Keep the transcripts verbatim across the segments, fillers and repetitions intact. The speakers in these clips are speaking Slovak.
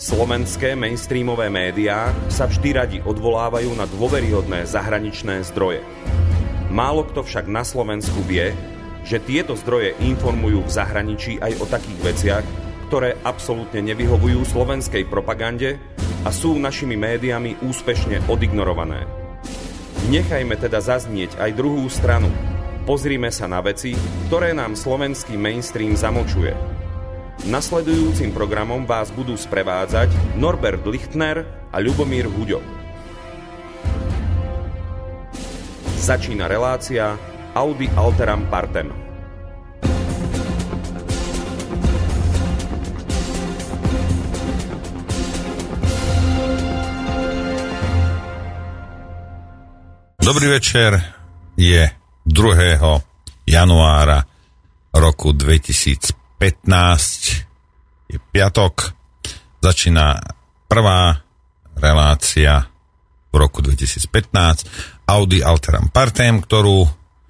Slovenské mainstreamové médiá sa vždy radi odvolávajú na dôveryhodné zahraničné zdroje. Málo kto však na Slovensku vie, že tieto zdroje informujú v zahraničí aj o takých veciach, ktoré absolútne nevyhovujú slovenskej propagande a sú našimi médiami úspešne odignorované. Nechajme teda zaznieť aj druhú stranu. Pozrime sa na veci, ktoré nám slovenský mainstream zamlčuje. Nasledujúcim programom vás budú sprevádzať Norbert Lichtner a Ľubomír Huďo. Začína relácia Audi Alteram Partem. Dobrý večer, je druhého januára roku dvetisícpätnásť, je piatok, začína prvá relácia v roku dvetisícpätnásť Audi Alteram Partem, ktorú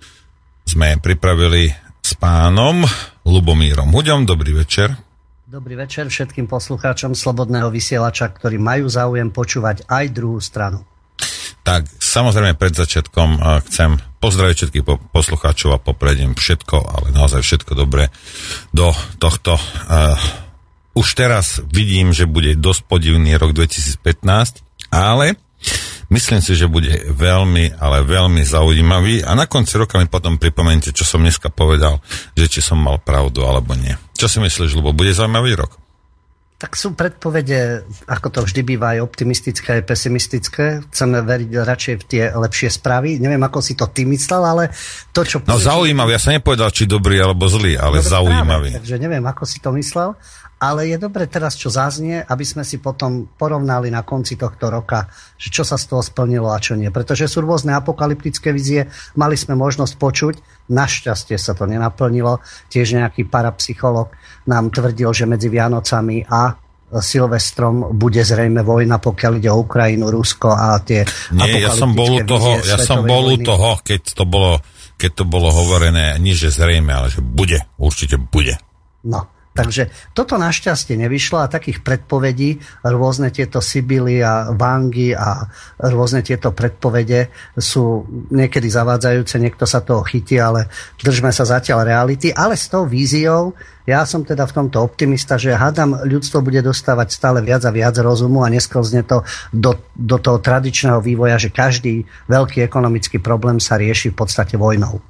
sme pripravili s pánom Ľubomírom Huďom. Dobrý večer. Dobrý večer všetkým poslucháčom Slobodného vysielača, ktorí majú záujem počúvať aj druhú stranu. Tak, samozrejme pred začiatkom chcem pozdraviť všetkých poslucháčov a popredím všetko, ale naozaj všetko dobré do tohto. Uh, už teraz vidím, že bude dosť podivný rok dvetisícpätnásť, ale myslím si, že bude veľmi, ale veľmi zaujímavý a na konci roka mi potom pripomeňte, čo som dneska povedal, že či som mal pravdu alebo nie. Čo si myslíš, Ľubo, bude zaujímavý rok? Tak sú predpovede, ako to vždy býva, aj optimistické, aj pesimistické. Chceme veriť radšej v tie lepšie správy. Neviem, ako si to ty myslel, ale to, čo... No zaujímavý, ja som nepovedal, či dobrý alebo zlý, ale dobre, zaujímavý. Práve, takže neviem, ako si to myslel, ale je dobre teraz, čo zaznie, aby sme si potom porovnali na konci tohto roka, že čo sa z toho splnilo a čo nie. Pretože sú rôzne apokalyptické vízie, mali sme možnosť počuť, našťastie sa to nenaplnilo. Tiež nejaký parapsycholog nám tvrdil, že medzi Vianocami a Silvestrom bude zrejme vojna, pokiaľ ide o Ukrajinu, Rusko a tie Nie, ja som bol u toho, ja som bol u toho, keď to bolo, keď to bolo hovorené, nie že zrejme, ale že bude, určite bude. No. Takže toto našťastie nevyšlo a takých predpovedí, rôzne tieto Sibily a Vangy a rôzne tieto predpovede sú niekedy zavádzajúce, niekto sa toho chytí, ale držme sa zatiaľ reality. Ale s tou víziou, ja som teda v tomto optimista, že hádam, ľudstvo bude dostávať stále viac a viac rozumu a nesklzne to do, do toho tradičného vývoja, že každý veľký ekonomický problém sa rieši v podstate vojnou.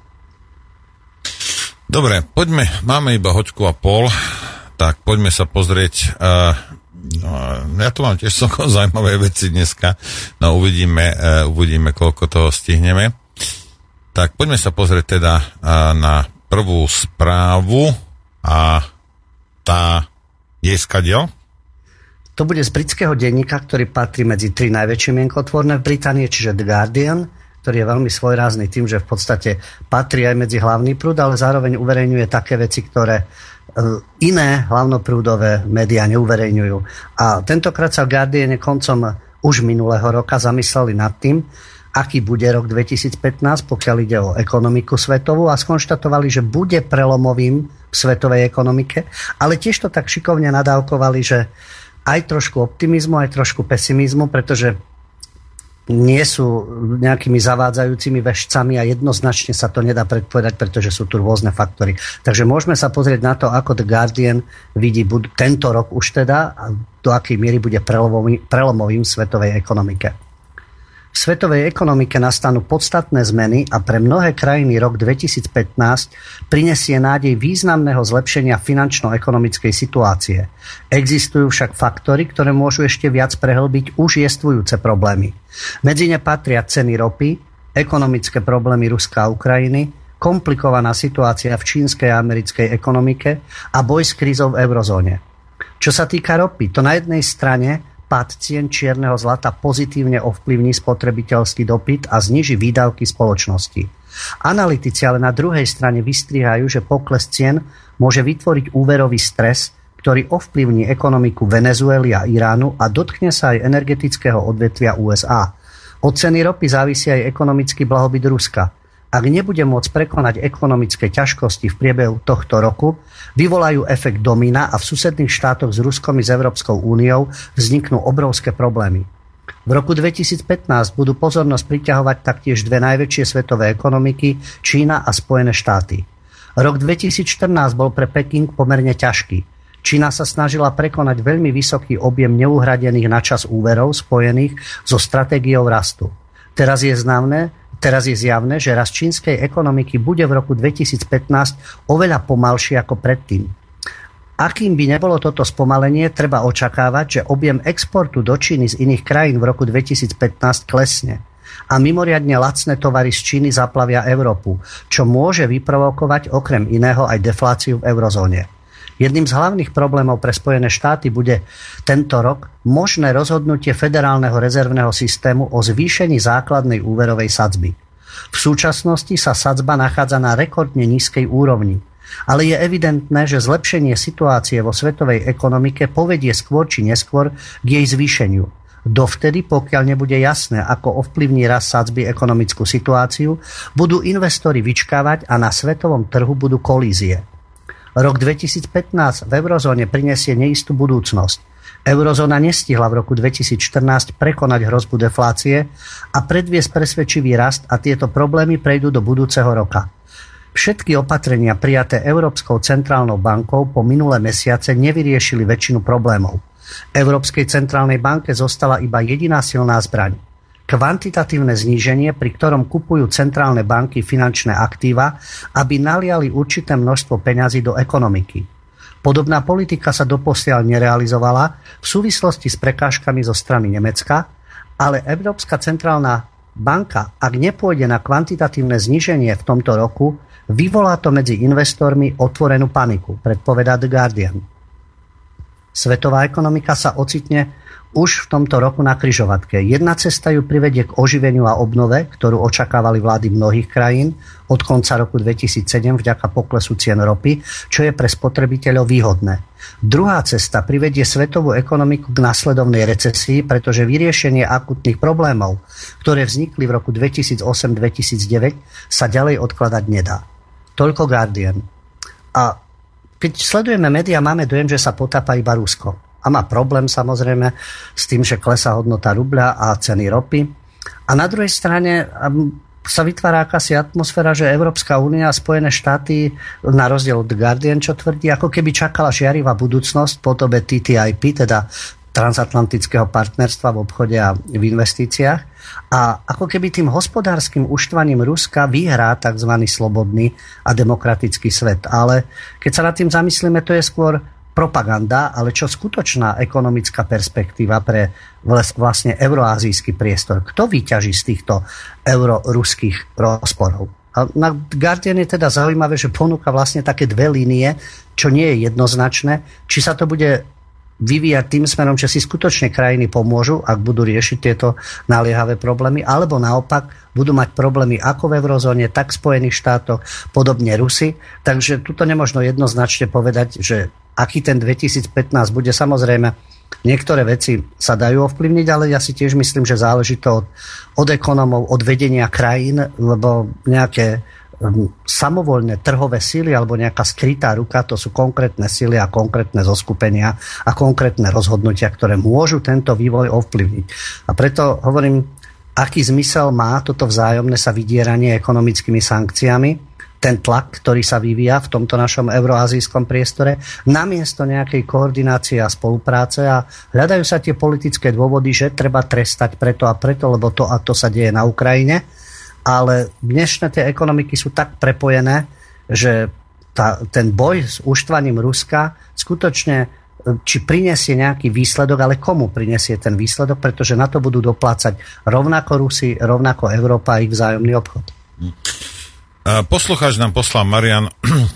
Dobre, poďme, máme iba hoďku a pol, tak poďme sa pozrieť. Uh, no, ja tu mám tiež celkom zaujímavé veci dneska, no uvidíme, uh, uvidíme, koľko toho stihneme. Tak poďme sa pozrieť teda uh, na prvú správu a tá je skadiaľ? To bude z britského denníka, ktorý patrí medzi tri najväčšie mienkotvorné v Británii, čiže The Guardian, ktorý je veľmi svojrázny tým, že v podstate patrí aj medzi hlavný prúd, ale zároveň uverejňuje také veci, ktoré iné hlavnoprúdové médiá neuverejňujú. A tentokrát sa v Guardiane koncom už minulého roka zamysleli nad tým, aký bude rok dvetisícpätnásť, pokiaľ ide o ekonomiku svetovú, a skonštatovali, že bude prelomovým v svetovej ekonomike, ale tiež to tak šikovne nadávkovali, že aj trošku optimizmu, aj trošku pesimizmu, pretože nie sú nejakými zavádzajúcimi vešcami a jednoznačne sa to nedá predpovedať, pretože sú tu rôzne faktory. Takže môžeme sa pozrieť na to, ako The Guardian vidí tento rok už teda, do akej miery bude prelomovým, prelomovým v svetovej ekonomike. V svetovej ekonomike nastanú podstatné zmeny a pre mnohé krajiny rok dvetisícpätnásť prinesie nádej významného zlepšenia finančno-ekonomickej situácie. Existujú však faktory, ktoré môžu ešte viac prehlbiť už jestvujúce problémy. Medzi ne patria ceny ropy, ekonomické problémy Ruska a Ukrajiny, komplikovaná situácia v čínskej a americkej ekonomike a boj s krízou v eurozóne. Čo sa týka ropy, to na jednej strane pád cien čierneho zlata pozitívne ovplyvní spotrebiteľský dopyt a zníži výdavky spoločnosti. Analytici ale na druhej strane vystrihajú, že pokles cien môže vytvoriť úverový stres, ktorý ovplyvní ekonomiku Venezuely a Iránu a dotkne sa aj energetického odvetvia ú es á. Od ceny ropy závisí aj ekonomický blahobyt Ruska. ak nebude môcť prekonať ekonomické ťažkosti v priebehu tohto roku, vyvolajú efekt domina a v susedných štátoch s Ruskom i s Európskou úniou vzniknú obrovské problémy. V roku dvetisícpätnásť budú pozornosť priťahovať taktiež dve najväčšie svetové ekonomiky, Čína a Spojené štáty. Rok dvetisícštrnásť bol pre Peking pomerne ťažký. Čína sa snažila prekonať veľmi vysoký objem neuhradených na čas úverov spojených so stratégiou rastu. Teraz je známe, teraz je zjavné, že rast čínskej ekonomiky bude v roku dvetisícpätnásť oveľa pomalší ako predtým. Akým by nebolo toto spomalenie, treba očakávať, že objem exportu do Číny z iných krajín v roku dvetisícpätnásť klesne a mimoriadne lacné tovary z Číny zaplavia Európu, čo môže vyprovokovať okrem iného aj defláciu v eurozóne. Jedným z hlavných problémov pre Spojené štáty bude tento rok možné rozhodnutie Federálneho rezervného systému o zvýšení základnej úverovej sadzby. V súčasnosti sa sadzba nachádza na rekordne nízkej úrovni, ale je evidentné, že zlepšenie situácie vo svetovej ekonomike povedie skôr či neskôr k jej zvýšeniu. Dovtedy, pokiaľ nebude jasné, ako ovplyvní rast sadzby ekonomickú situáciu, budú investori vyčkávať a na svetovom trhu budú kolízie. Rok dvetisícpätnásť v eurozóne prinesie neistú budúcnosť. Eurozóna nestihla v roku dvetisícštrnásť prekonať hrozbu deflácie a predviesť presvedčivý rast a tieto problémy prejdú do budúceho roka. Všetky opatrenia prijaté Európskou centrálnou bankou po minulé mesiace nevyriešili väčšinu problémov. Európskej centrálnej banke zostala iba jediná silná zbraň. Kvantitatívne zníženie, pri ktorom kupujú centrálne banky finančné aktíva, aby naliali určité množstvo peňazí do ekonomiky. Podobná politika sa doposiaľ nerealizovala v súvislosti s prekážkami zo strany Nemecka, ale Európska centrálna banka, ak nepôjde na kvantitatívne zníženie v tomto roku, vyvolá to medzi investormi otvorenú paniku, predpovedá The Guardian. Svetová ekonomika sa ocitne už v tomto roku na križovatke. Jedna cesta ju privedie k oživeniu a obnove, ktorú očakávali vlády mnohých krajín od konca roku dvetisícsedem vďaka poklesu cien ropy, čo je pre spotrebiteľov výhodné. Druhá cesta privedie svetovú ekonomiku k nasledovnej recesii, pretože vyriešenie akutných problémov, ktoré vznikli v roku dvetisícosem dvetisícdeväť, sa ďalej odkladať nedá. Toľko Guardian. A keď sledujeme médiá, máme dojem, že sa potápa iba Rusko. A má problém samozrejme s tým, že klesá hodnota rubľa a ceny ropy. A na druhej strane sa vytvára akási atmosféra, že Európska únia a Spojené štáty, na rozdiel od Guardian, čo tvrdí, ako keby čakala žiarivá budúcnosť v podobe T T I P, teda transatlantického partnerstva v obchode a v investíciách. A ako keby tým hospodárskym uštvaním Ruska vyhrá tzv. Slobodný a demokratický svet. Ale keď sa nad tým zamyslíme, to je skôr propaganda, ale čo skutočná ekonomická perspektíva pre vlastne euroazijský priestor? Kto vyťaží z týchto euro-ruských rozporov? A na Guardian je teda zaujímavé, že ponúka vlastne také dve línie, čo nie je jednoznačné, či sa to bude vyvíjať tým smerom, že si skutočne krajiny pomôžu, ak budú riešiť tieto naliehavé problémy, alebo naopak budú mať problémy ako v eurozóne, tak v Spojených štátoch, podobne Rusi. Takže tuto nemožno jednoznačne povedať, že aký ten dvetisícpätnásť bude. Samozrejme, niektoré veci sa dajú ovplyvniť, ale ja si tiež myslím, že záleží to od, od ekonomov, od vedenia krajín, lebo nejaké samovoľné trhové síly alebo nejaká skrytá ruka, to sú konkrétne síly a konkrétne zoskupenia a konkrétne rozhodnutia, ktoré môžu tento vývoj ovplyvniť. A preto hovorím, aký zmysel má toto vzájomné sa vydieranie ekonomickými sankciami, ten tlak, ktorý sa vyvíja v tomto našom euroazijskom priestore, namiesto nejakej koordinácie a spolupráce, a hľadajú sa tie politické dôvody, že treba trestať preto a preto, lebo to a to sa deje na Ukrajine. Ale dnešné tie ekonomiky sú tak prepojené, že tá, ten boj s uštvaním Ruska skutočne či prinesie nejaký výsledok, ale komu prinesie ten výsledok, pretože na to budú doplácať rovnako Rusi, rovnako Európa a ich vzájomný obchod. Poslucháč nám poslal Marian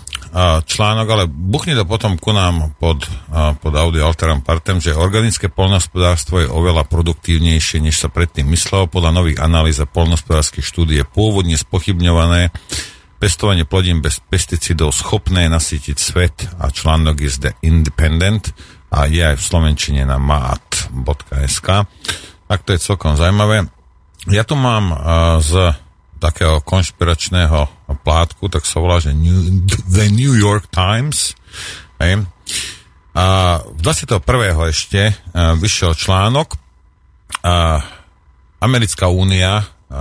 článok, ale buchni to potom ku nám pod, pod audio alteram partem, že organické poľnohospodárstvo je oveľa produktívnejšie, než sa predtým myslelo. Podľa nových analýz a poľnohospodárskych štúdí je pôvodne spochybňované pestovanie plodín bez pesticídov schopné nasýtiť svet, a článok je z The Independent a je aj v slovenčine na maat bodka es ká. Tak to je celkom zaujímavé. Ja tu mám uh, z takého konšpiračného plátku, tak sa volá, že New, The New York Times. Hej. A dvadsiateho prvého ešte uh, vyšiel článok uh, Americká únia uh,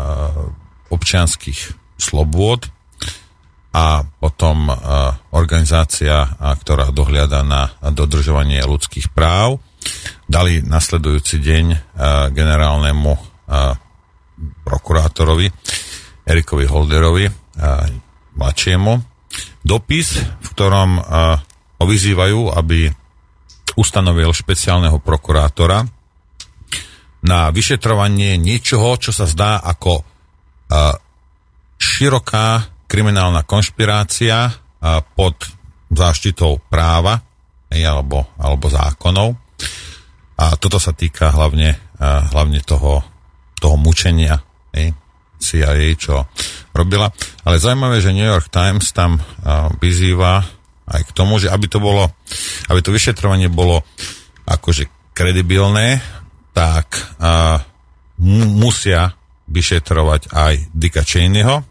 občianskych slobôd a potom uh, organizácia, uh, ktorá dohliada na dodržovanie ľudských práv, dali nasledujúci deň uh, generálnemu uh, prokurátorovi Erikovi Holderovi, uh, mladšiemu, dopis, v ktorom uh, ho vyzývajú, aby ustanovil špeciálneho prokurátora na vyšetrovanie niečoho, čo sa zdá ako uh, široká kriminálna konšpirácia uh, pod záštitou práva hej, alebo, alebo zákonov. A toto sa týka hlavne, uh, hlavne toho, toho mučenia hej, C I A, čo robila. Ale zaujímavé, že New York Times tam uh, vyzýva aj k tomu, že aby to bolo, aby to vyšetrovanie bolo akože kredibilné, tak uh, m- musia vyšetrovať aj Dicka Cheneyho,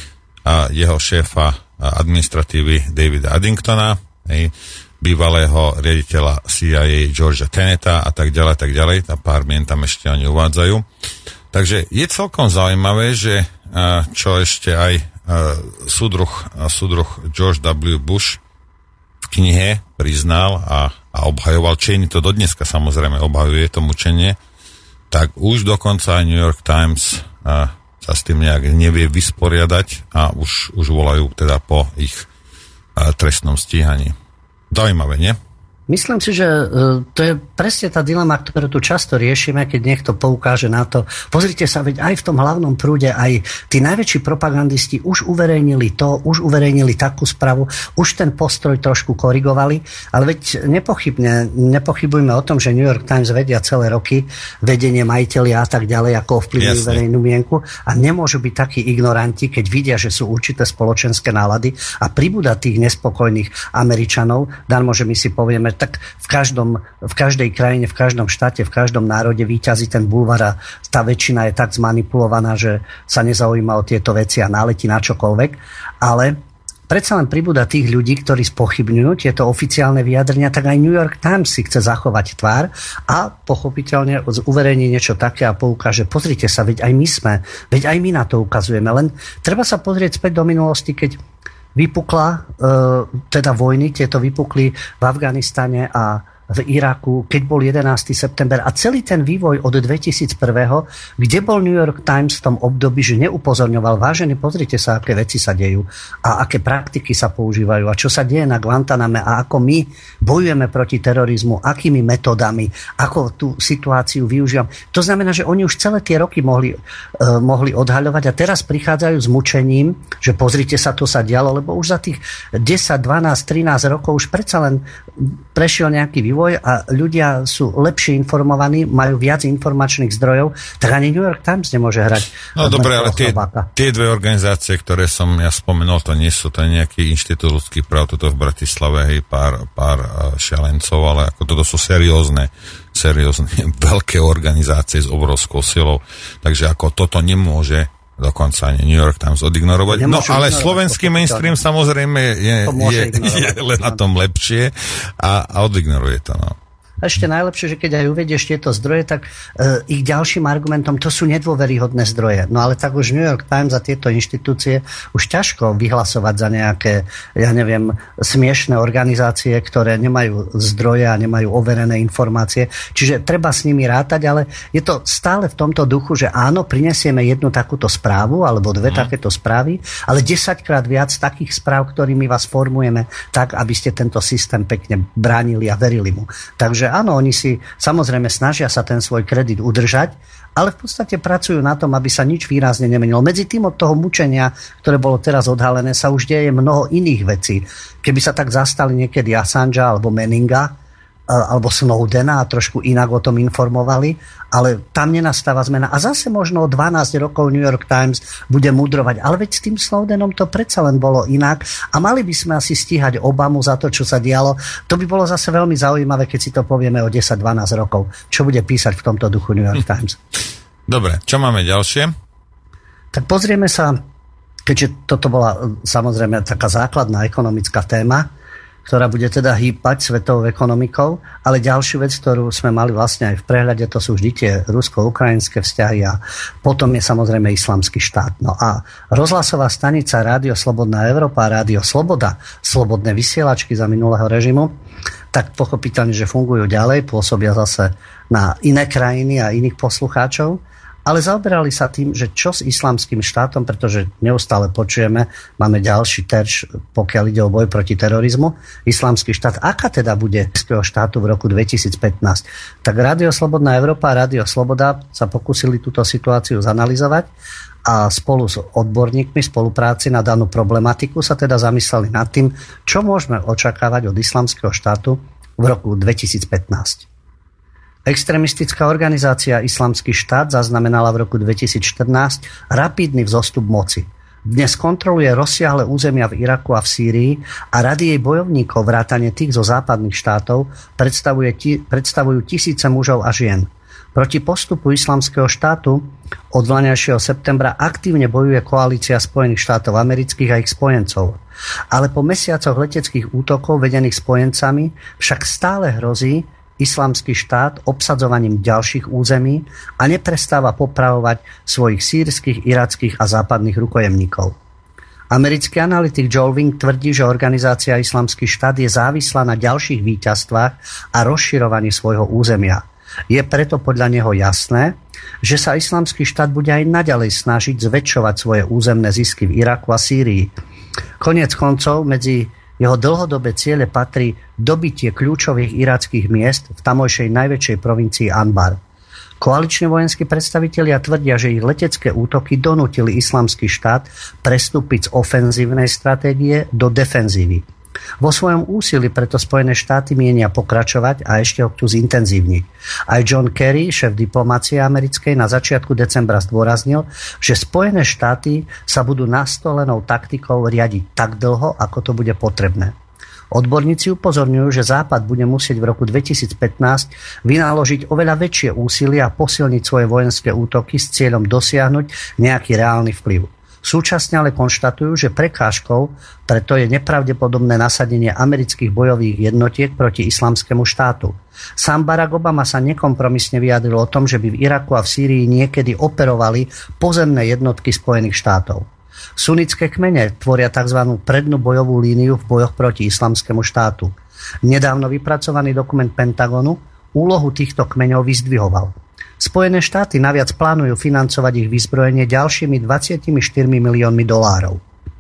a jeho šéfa administratívy Davida Addingtona, hej, bývalého riaditeľa C I A Georgia Teneta a tak ďalej, tak ďalej. A pár mien tam ešte oni uvádzajú. Takže je celkom zaujímavé, že uh, čo ešte aj uh, súdruh, uh, súdruh George W. Bush v knihe priznal a, a obhajoval, Cheney to dodneska samozrejme obhajuje to mučenie, tak už dokonca aj New York Times uh, sa s tým nejak nevie vysporiadať a už, už volajú teda po ich uh, trestnom stíhaní. Zaujímavé, nie? Myslím si, že to je presne tá dilema, ktorú tu často riešime, keď niekto poukáže na to. Pozrite sa, veď aj v tom hlavnom prúde aj tí najväčší propagandisti už uverejnili to, už uverejnili takú správu, už ten postroj trošku korigovali, ale veď nepochybne, nepochybujme o tom, že New York Times vedia celé roky vedenie, majiteľi a tak ďalej, ako ovplyvňujú verejnú mienku a nemôžu byť takí ignoranti, keď vidia, že sú určité spoločenské nálady a pribúda tých nespokojných Američanov, darmo, že my si povieme, tak v, každom, v každej krajine, v každom štáte, v každom národe víťazí ten bulvár a tá väčšina je tak zmanipulovaná, že sa nezaujíma o tieto veci a náletí na čokoľvek. Ale predsa len pribúda tých ľudí, ktorí spochybňujú tieto oficiálne vyjadrenia, tak aj New York Times si chce zachovať tvár a pochopiteľne uverejní niečo také a poukáže, pozrite sa, veď aj my sme, veď aj my na to ukazujeme. Len treba sa pozrieť späť do minulosti, keď vypukla, e, teda vojny, tieto vypukli v Afganistane a v Iraku, keď bol jedenásteho september a celý ten vývoj od dvetisícjeden, kde bol New York Times v tom období, že neupozorňoval, vážení, pozrite sa, aké veci sa dejú a aké praktiky sa používajú a čo sa deje na Guantaname a ako my bojujeme proti terorizmu, akými metodami, ako tú situáciu využívame. To znamená, že oni už celé tie roky mohli, uh, mohli odhaľovať a teraz prichádzajú s mučením, že pozrite sa, to sa dialo, lebo už za tých desať, dvanásť, trinásť rokov už predsa len prešiel nejaký vývoj a ľudia sú lepšie informovaní, majú viac informačných zdrojov, tak ani New York Times nemôže hrať. No dobre, ale tie, tie dve organizácie, ktoré som ja spomenul, to nie sú, to je nejaký inštitút ľudských práv, toto v Bratislave, hej, pár, pár šialencov, ale ako toto sú seriózne, seriózne, veľké organizácie s obrovskou silou, takže ako toto nemôže dokonca ani New York Times odignorovať. No ale slovenský mainstream samozrejme je, je, je len na tom lepšie a, a odignoruje to. No. A ešte najlepšie, že keď aj uvedieš tieto zdroje, tak e, ich ďalším argumentom, to sú nedôveryhodné zdroje. No ale tak už New York Times a tieto inštitúcie už ťažko vyhlasovať za nejaké, ja neviem, smiešné organizácie, ktoré nemajú zdroje a nemajú overené informácie. Čiže treba s nimi rátať, ale je to stále v tomto duchu, že áno, prinesieme jednu takúto správu, alebo dve mm. takéto správy, ale desaťkrát viac takých správ, ktorými vás formujeme tak, aby ste tento systém pekne bránili a verili mu. Takže áno, oni si samozrejme snažia sa ten svoj kredit udržať, ale v podstate pracujú na tom, aby sa nič výrazne nemenilo. Medzi tým od toho mučenia, ktoré bolo teraz odhalené, sa už deje mnoho iných vecí. Keby sa tak zastali niekedy Assangea alebo Manninga, alebo Snowdena a trošku inak o tom informovali, ale tam nenastáva zmena. A zase možno o dvanásť rokov New York Times bude mudrovať. Ale veď s tým Snowdenom to predsa len bolo inak a mali by sme asi stíhať Obamu za to, čo sa dialo. To by bolo zase veľmi zaujímavé, keď si to povieme o desať dvanásť rokov. Čo bude písať v tomto duchu New York Times? Dobre, čo máme ďalšie? Tak pozrieme sa, keďže toto bola samozrejme taká základná ekonomická téma, ktorá bude teda hýbať svetovou ekonomikou, ale ďalšiu vec, ktorú sme mali vlastne aj v prehľade, to sú vždy tie rusko-ukrajinské vzťahy a potom je samozrejme islamský štát. No a rozhlasová stanica Rádio Slobodná Európa a Rádio Sloboda, slobodné vysielačky za minulého režimu, tak pochopiteľne, že fungujú ďalej, pôsobia zase na iné krajiny a iných poslucháčov, ale zaoberali sa tým, že čo s islamským štátom, pretože neustále počujeme, máme ďalší terč, pokiaľ ide o boj proti terorizmu, islamský štát, aká teda bude islamského štátu v roku dvetisícpätnásť. Tak Rádio Slobodná Európa a Rádio Sloboda sa pokúsili túto situáciu zanalizovať a spolu s odborníkmi v spolupráci na danú problematiku sa teda zamysleli nad tým, čo môžeme očakávať od islamského štátu v roku dvetisícpätnásť. Extrémistická organizácia Islamský štát zaznamenala v roku dvetisícštrnásť rapidný vzostup moci. Dnes kontroluje rozsiahle územia v Iraku a v Sýrii a rady jej bojovníkov vrátane tých zo západných štátov predstavujú tisíce mužov a žien. Proti postupu Islamského štátu od vlaňajšieho septembra aktívne bojuje koalícia Spojených štátov amerických a ich spojencov. Ale po mesiacoch leteckých útokov vedených spojencami však stále hrozí Islamský štát obsadzovaním ďalších území a neprestáva popravovať svojich sýrskych, irackých a západných rukojemníkov. Americký analytik Joel Wing tvrdí, že organizácia Islamský štát je závislá na ďalších víťazstvách a rozširovaní svojho územia. Je preto podľa neho jasné, že sa Islamský štát bude aj naďalej snažiť zväčšovať svoje územné zisky v Iraku a Sýrii. Koniec koncov medzi jeho dlhodobé ciele patrí dobitie kľúčových irackých miest v tamojšej najväčšej provincii Anbar. Koaliční vojenskí predstavitelia tvrdia, že ich letecké útoky donútili Islamský štát prestúpiť z ofenzívnej stratégie do defenzívy. Vo svojom úsilí preto Spojené štáty mienia pokračovať a ešte ho chcú zintenzívniť. Aj John Kerry, šéf diplomácie americkej, na začiatku decembra zdôraznil, že Spojené štáty sa budú nastolenou taktikou riadiť tak dlho, ako to bude potrebné. Odborníci upozorňujú, že Západ bude musieť v roku dvetisícpätnásť vynaložiť oveľa väčšie úsilie a posilniť svoje vojenské útoky s cieľom dosiahnuť nejaký reálny vplyv. Súčasne ale konštatujú, že prekážkou preto je nepravdepodobné nasadenie amerických bojových jednotiek proti islamskému štátu. Sám Barack Obama sa nekompromisne vyjadril o tom, že by v Iraku a v Sýrii niekedy operovali pozemné jednotky Spojených štátov. Sunnické kmene tvoria tzv. Prednú bojovú líniu v bojoch proti islamskému štátu. Nedávno vypracovaný dokument Pentagonu úlohu týchto kmeňov vyzdvihoval. Spojené štáty naviac plánujú financovať ich vyzbrojenie ďalšími dvadsaťštyri miliónmi dolárov.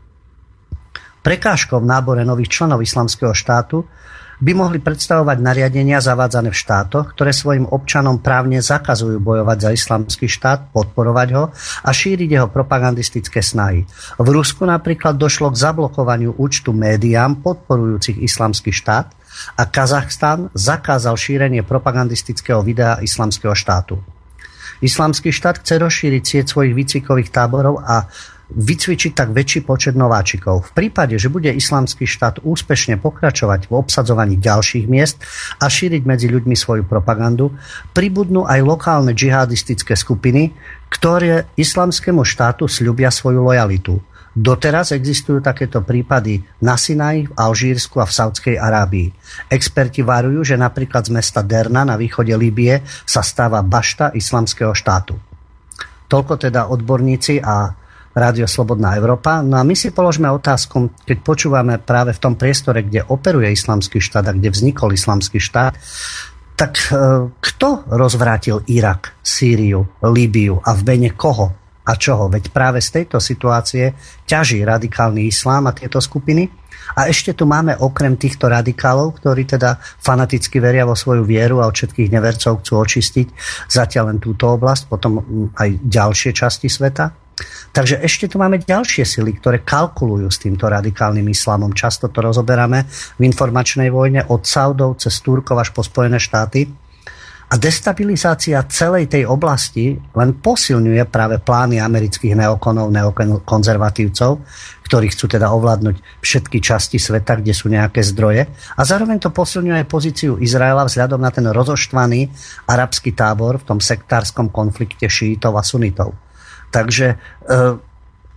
Prekážkou v nábore nových členov islamského štátu by mohli predstavovať nariadenia zavádzané v štátoch, ktoré svojim občanom právne zakazujú bojovať za islamský štát, podporovať ho a šíriť jeho propagandistické snahy. V Rusku napríklad došlo k zablokovaniu účtu médiám podporujúcich islamský štát a Kazachstan zakázal šírenie propagandistického videa islamského štátu. Islamský štát chce rozšíriť sieť svojich výcvikových táborov a vycvičiť tak väčší počet nováčikov. V prípade, že bude islamský štát úspešne pokračovať v obsadzovaní ďalších miest a šíriť medzi ľuďmi svoju propagandu, pribudnú aj lokálne džihadistické skupiny, ktoré islamskému štátu sľubia svoju lojalitu. Doteraz existujú takéto prípady na Sinaji, v Alžírsku a v Saudskej Arábii. Experti varujú, že napríklad z mesta Derna na východe Líbie sa stáva bašta islamského štátu. Toľko teda odborníci a Rádio Slobodná Európa. No a my si položme otázku, keď počúvame práve v tom priestore, kde operuje islamský štát a kde vznikol islamský štát, tak e, kto rozvrátil Irak, Sýriu, Líbiu a v mene koho a čoho? Veď práve z tejto situácie ťaží radikálny islám a tieto skupiny. A ešte tu máme okrem týchto radikálov, ktorí teda fanaticky veria vo svoju vieru a od všetkých nevercov chcú očistiť zatiaľ len túto oblasť, potom aj ďalšie časti sveta. Takže ešte tu máme ďalšie sily, ktoré kalkulujú s týmto radikálnym islamom. Často to rozoberáme v informačnej vojne od Saudov cez Turkov až po Spojené štáty. A destabilizácia celej tej oblasti len posilňuje práve plány amerických neokonov, neokonzervatívcov, ktorí chcú teda ovládnuť všetky časti sveta, kde sú nejaké zdroje. A zároveň to posilňuje aj pozíciu Izraela vzhľadom na ten rozoštvaný arabský tábor v tom sektárskom konflikte šíitov a sunitov. Takže e,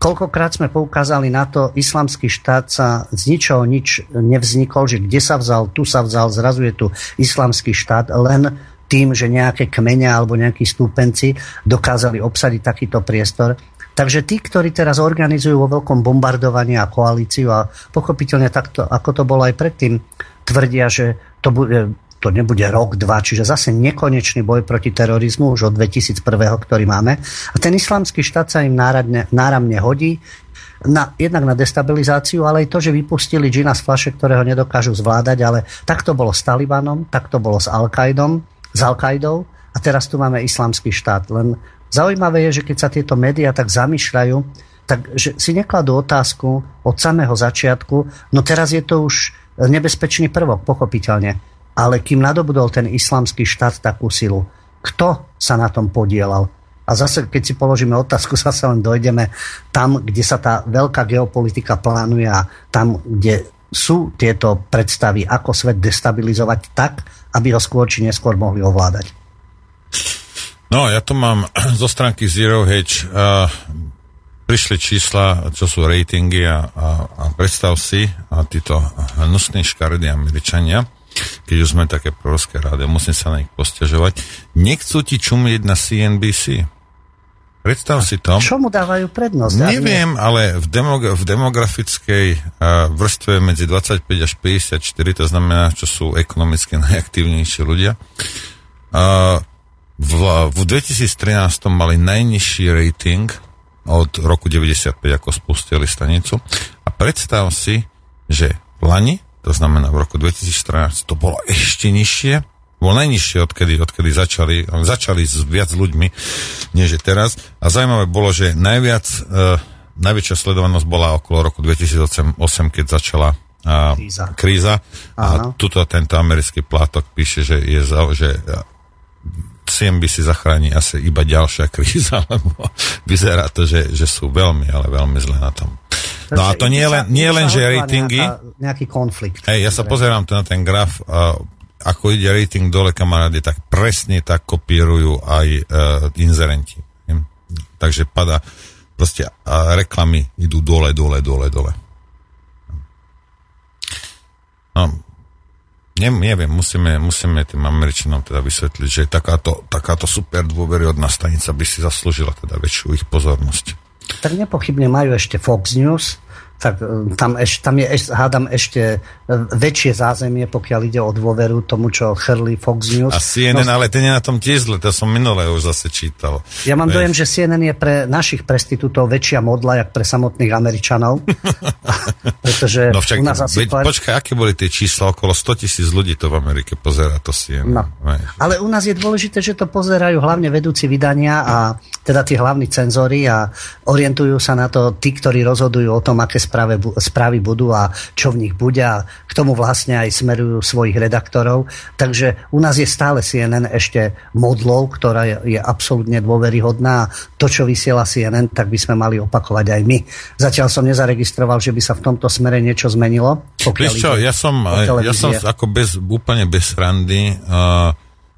Koľkokrát sme poukázali na to, islamský štát sa z ničoho nič nevznikol, že kde sa vzal, tu sa vzal, zrazu je tu islamský štát, len tým, že nejaké kmene alebo nejakí stúpenci dokázali obsadiť takýto priestor. Takže tí, ktorí teraz organizujú vo veľkom bombardovaní a koalíciu a pochopiteľne takto, ako to bolo aj predtým, tvrdia, že to bude... to nebude rok, dva, čiže zase nekonečný boj proti terorizmu už od dvetisícjeden, ktorý máme. A ten islamský štát sa im náradne, náramne hodí, na, jednak na destabilizáciu, ale aj to, že vypustili džina z fľaše, ktorého nedokážu zvládať, ale tak to bolo s Talibanom, tak to bolo s Al-Qaidom, s Al-Qaidou a teraz tu máme islamský štát. Len zaujímavé je, že keď sa tieto médiá tak zamýšľajú, tak že si nekladú otázku od samého začiatku, no teraz je to už nebezpečný prvok, pochopiteľne. Ale kým nadobudol ten islamský štát takú silu, kto sa na tom podielal? A zase, keď si položíme otázku, zase len dojdeme tam, kde sa tá veľká geopolitika plánuje a tam, kde sú tieto predstavy, ako svet destabilizovať tak, aby ho skôr či neskôr mohli ovládať. No, ja to mám zo stránky Zero Hedge. Uh, prišli čísla, čo sú ratingy a, a, a predstav si, a títo hnusní škaredí Američania, keď už sme také prorské rádio, musím sa na nich posťažovať, nechcú ti čumieť na C N B C. Predstav a si to. Čomu dávajú prednosť? Neviem, ale v, demogra- v demografickej uh, vrstve medzi dvadsaťpäť až päťdesiatštyri, to znamená, čo sú ekonomicky najaktívnejší ľudia, uh, v, v dvetisíctrinásť mali najnižší rating od roku deväťdesiatpäť, ako spustili stanicu. A predstav si, že v lani, to znamená v roku dvetisícštrnásť, to bolo ešte nižšie. Bolo najnižšie, odkedy, odkedy začali, začali s viac ľuďmi, než je teraz. A zaujímavé bolo, že najviac, uh, najväčšia sledovanosť bola okolo roku dvetisícosem, keď začala uh, kríza. kríza. A tuto tento americký plátok píše, že je že C N B C zachráni asi iba ďalšia kríza, lebo vyzerá to, že, že sú veľmi, ale veľmi zle na tom. No a to nie len, nie len, že ratingy... Nejaká, nejaký konflikt. Hej, ja sa pozerám tu na ten graf, uh, ako ide rating dole, kamarádi, tak presne tak kopírujú aj uh, inzerenti. Hm? Takže pada, proste uh, reklamy idú dole, dole, dole, dole. No, ne, neviem, musíme, musíme tým Američanom teda vysvetliť, že takáto, takáto super dôveryhodná stanica by si zaslúžila teda väčšiu ich pozornosť. Tak nepochybne majú ešte Fox News, tak tam, eš, tam je, eš, hádam, ešte väčšie zázemie, pokiaľ ide o dôveru tomu, čo chrlí Fox News. A C N N, no, ale ten je na tom tiež zle, to som minulé už zase čítal. Ja mám dojem, že C N N je pre našich prestitútov väčšia modla, jak pre samotných Američanov. Pretože no však, u nás asi... veď, počkaj, aké boli tie čísla? Okolo stotisíc ľudí to v Amerike pozerá to C N N. No. Ale u nás je dôležité, že to pozerajú hlavne vedúci vydania a teda tí hlavní cenzori a orientujú sa na to tí, ktorí rozhodujú o tom, aké Správy, správy budú a čo v nich bude a k tomu vlastne aj smerujú svojich redaktorov. Takže u nás je stále C N N ešte modlou, ktorá je, je absolútne dôveryhodná a to, čo vysiela C N N, tak by sme mali opakovať aj my. Zatiaľ som nezaregistroval, že by sa v tomto smere niečo zmenilo. Víš čo, ja som, ja som ako bez, úplne bez randy uh,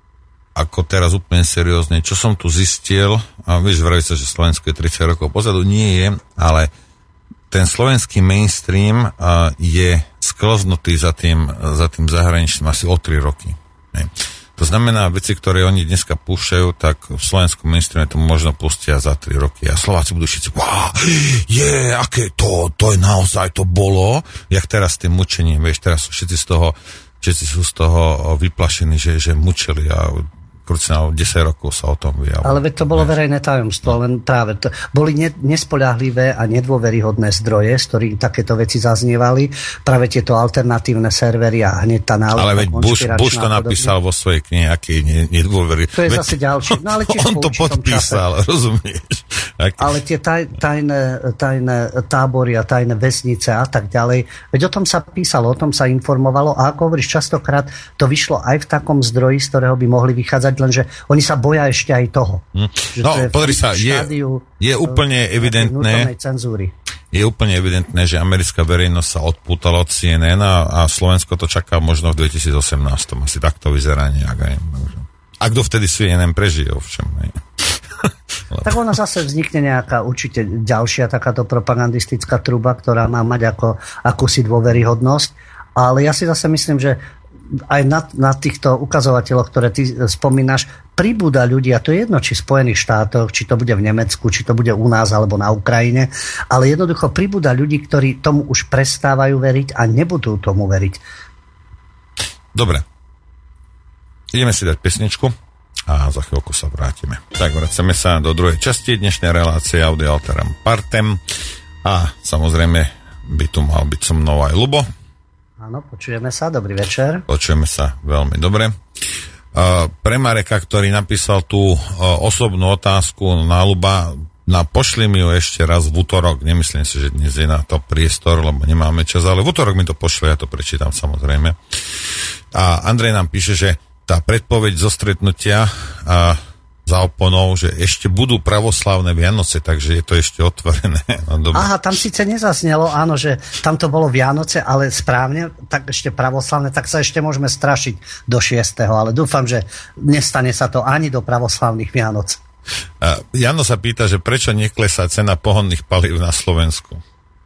ako teraz úplne seriózne, čo som tu zistil, a vieš, vraví sa, že Slovensko je tridsať rokov pozadu, nie je, ale ten slovenský mainstream uh, je sklznutý za tým, za tým zahraničným asi o tri roky. Ne? To znamená, veci, ktoré oni dneska púšťajú, tak v slovenskom mainstreame to možno pustia za tri roky. A Slováci budú všetci, wow, je, aké to, to je naozaj, to bolo. Jak teraz s tým mučením, vieš, teraz sú všetci z toho, všetci sú z toho vyplašení, že, že mučili a krucina desať rokov sa o tom vyjavilo. Ale veď to bolo verejné tajomstvo, len práve to. Boli ne, nespoľahlivé a nedôveryhodné zdroje, z ktorých takéto veci zaznievali. Práve tieto alternatívne servery a hneď tá nálepka. Ale veď Bush, Bush to napísal vo svojej knihe, aký nedôvery. To je veď, zase ďalší. No, ale on to podpísal, čase. Rozumieš? Aký... Ale tie taj, tajné, tajné tábory a tajné väznice a tak ďalej, veď o tom sa písalo, o tom sa informovalo a ako hovoríš, častokrát to vyšlo aj v takom zdroji, z ktorého by mohli vychádzať, lenže oni sa boja ešte aj toho. Hmm. No, pozri sa, je, je úplne evidentné, je úplne evidentné, že americká verejnosť sa odpútala od C N N a, a Slovensko to čaká možno v dvetisícosemnásť. Asi takto vyzerá nejak. Aj, a kto vtedy C N N prežije, ovšem. Aj. Tak ona zase vznikne nejaká určite ďalšia takáto propagandistická truba, ktorá má mať ako akúsi dôveryhodnosť. Ale ja si zase myslím, že aj na, na týchto ukazovateľoch, ktoré ty spomínaš, pribúda ľudí, a to je jedno, či v Spojených štátoch, či to bude v Nemecku, či to bude u nás alebo na Ukrajine, ale jednoducho pribúda ľudí, ktorí tomu už prestávajú veriť a nebudú tomu veriť. Dobre. Ideme si dať pesničku a za chvíľku sa vrátime. Tak, vracame sa do druhej časti dnešnej relácie Audio Alteram Partem a samozrejme by tu mal byť so mnou aj Ľubo. Áno, počujeme sa, dobrý večer. Počujeme sa veľmi dobre. Uh, pre Mareka, ktorý napísal tú uh, osobnú otázku na Ľuba, na pošli mi ju ešte raz v útorok, nemyslím si, že dnes je na to priestor, lebo nemáme čas, ale v útorok mi to pošle, ja to prečítam samozrejme. A Andrej nám píše, že tá predpoveď zo stretnutia uh, za oponou, že ešte budú pravoslavné Vianoce, takže je to ešte otvorené. No, aha, tam síce nezaznelo, áno, že tam to bolo Vianoce, ale správne, tak ešte pravoslavné, tak sa ešte môžeme strašiť do šiesteho, ale dúfam, že nestane sa to ani do pravoslavných Vianoc. Uh, Jano sa pýta, že prečo neklesá cena pohonných palív na Slovensku?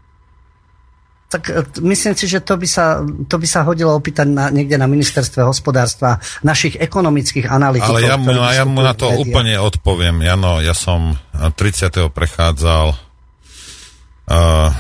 Tak myslím si, že to by sa, to by sa hodilo opýtať na, niekde na ministerstve hospodárstva našich ekonomických analytikov. Ale ja mu, ja mu na to média. Úplne odpoviem. Jano, ja som tridsiateho prechádzal uh,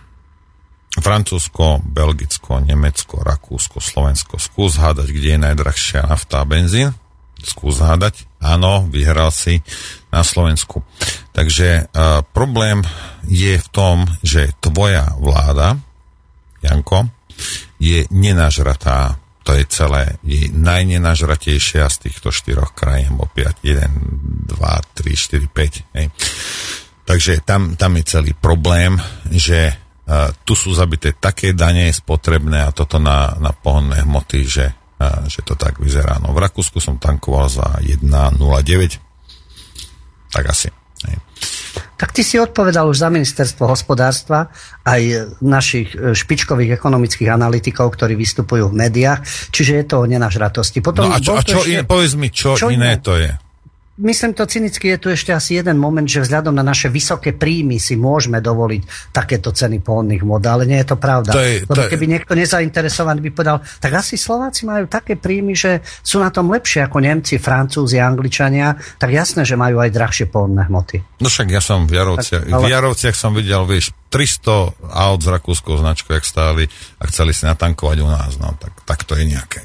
Francúzsko, Belgicko, Nemecko, Rakúsko, Slovensko. Skús hádať, kde je najdrahšia nafta a benzín. Skús hádať. Áno, vyhral si na Slovensku. Takže uh, problém je v tom, že tvoja vláda, Janko, je nenažratá. To je celé. Je najnenažratejšia z týchto štyroch krajín. Opäť jeden, dva, tri, štyri, päť. Hej. Takže tam, tam je celý problém, že uh, tu sú zabité také dane spotrebné a toto na, na pohonné hmoty, že, uh, že to tak vyzerá. No v Rakúsku som tankoval za jeden nula deväť. Tak asi. Hej. Tak ty si odpovedal už za ministerstvo hospodárstva aj našich špičkových ekonomických analytikov, ktorí vystupujú v médiách, čiže je to o nenažratosti. Potom no a čo, a čo ešte, in, povedz mi, čo, čo iné, iné to je? Myslím to cynicky, je tu ešte asi jeden moment, že vzhľadom na naše vysoké príjmy si môžeme dovoliť takéto ceny pohonných mód, ale nie je to pravda. To je, to Lebo keby je... niekto nezainteresovaný by povedal, tak asi Slováci majú také príjmy, že sú na tom lepšie ako Nemci, Francúzi, Angličania, tak jasné, že majú aj drahšie pohonné hmoty. No však ja som v Jarovciach, tak, ale... v Jarovciach som videl, vieš, tristo aut s rakúskou značkou, jak stáli a chceli si natankovať u nás, no tak, tak to je nejaké.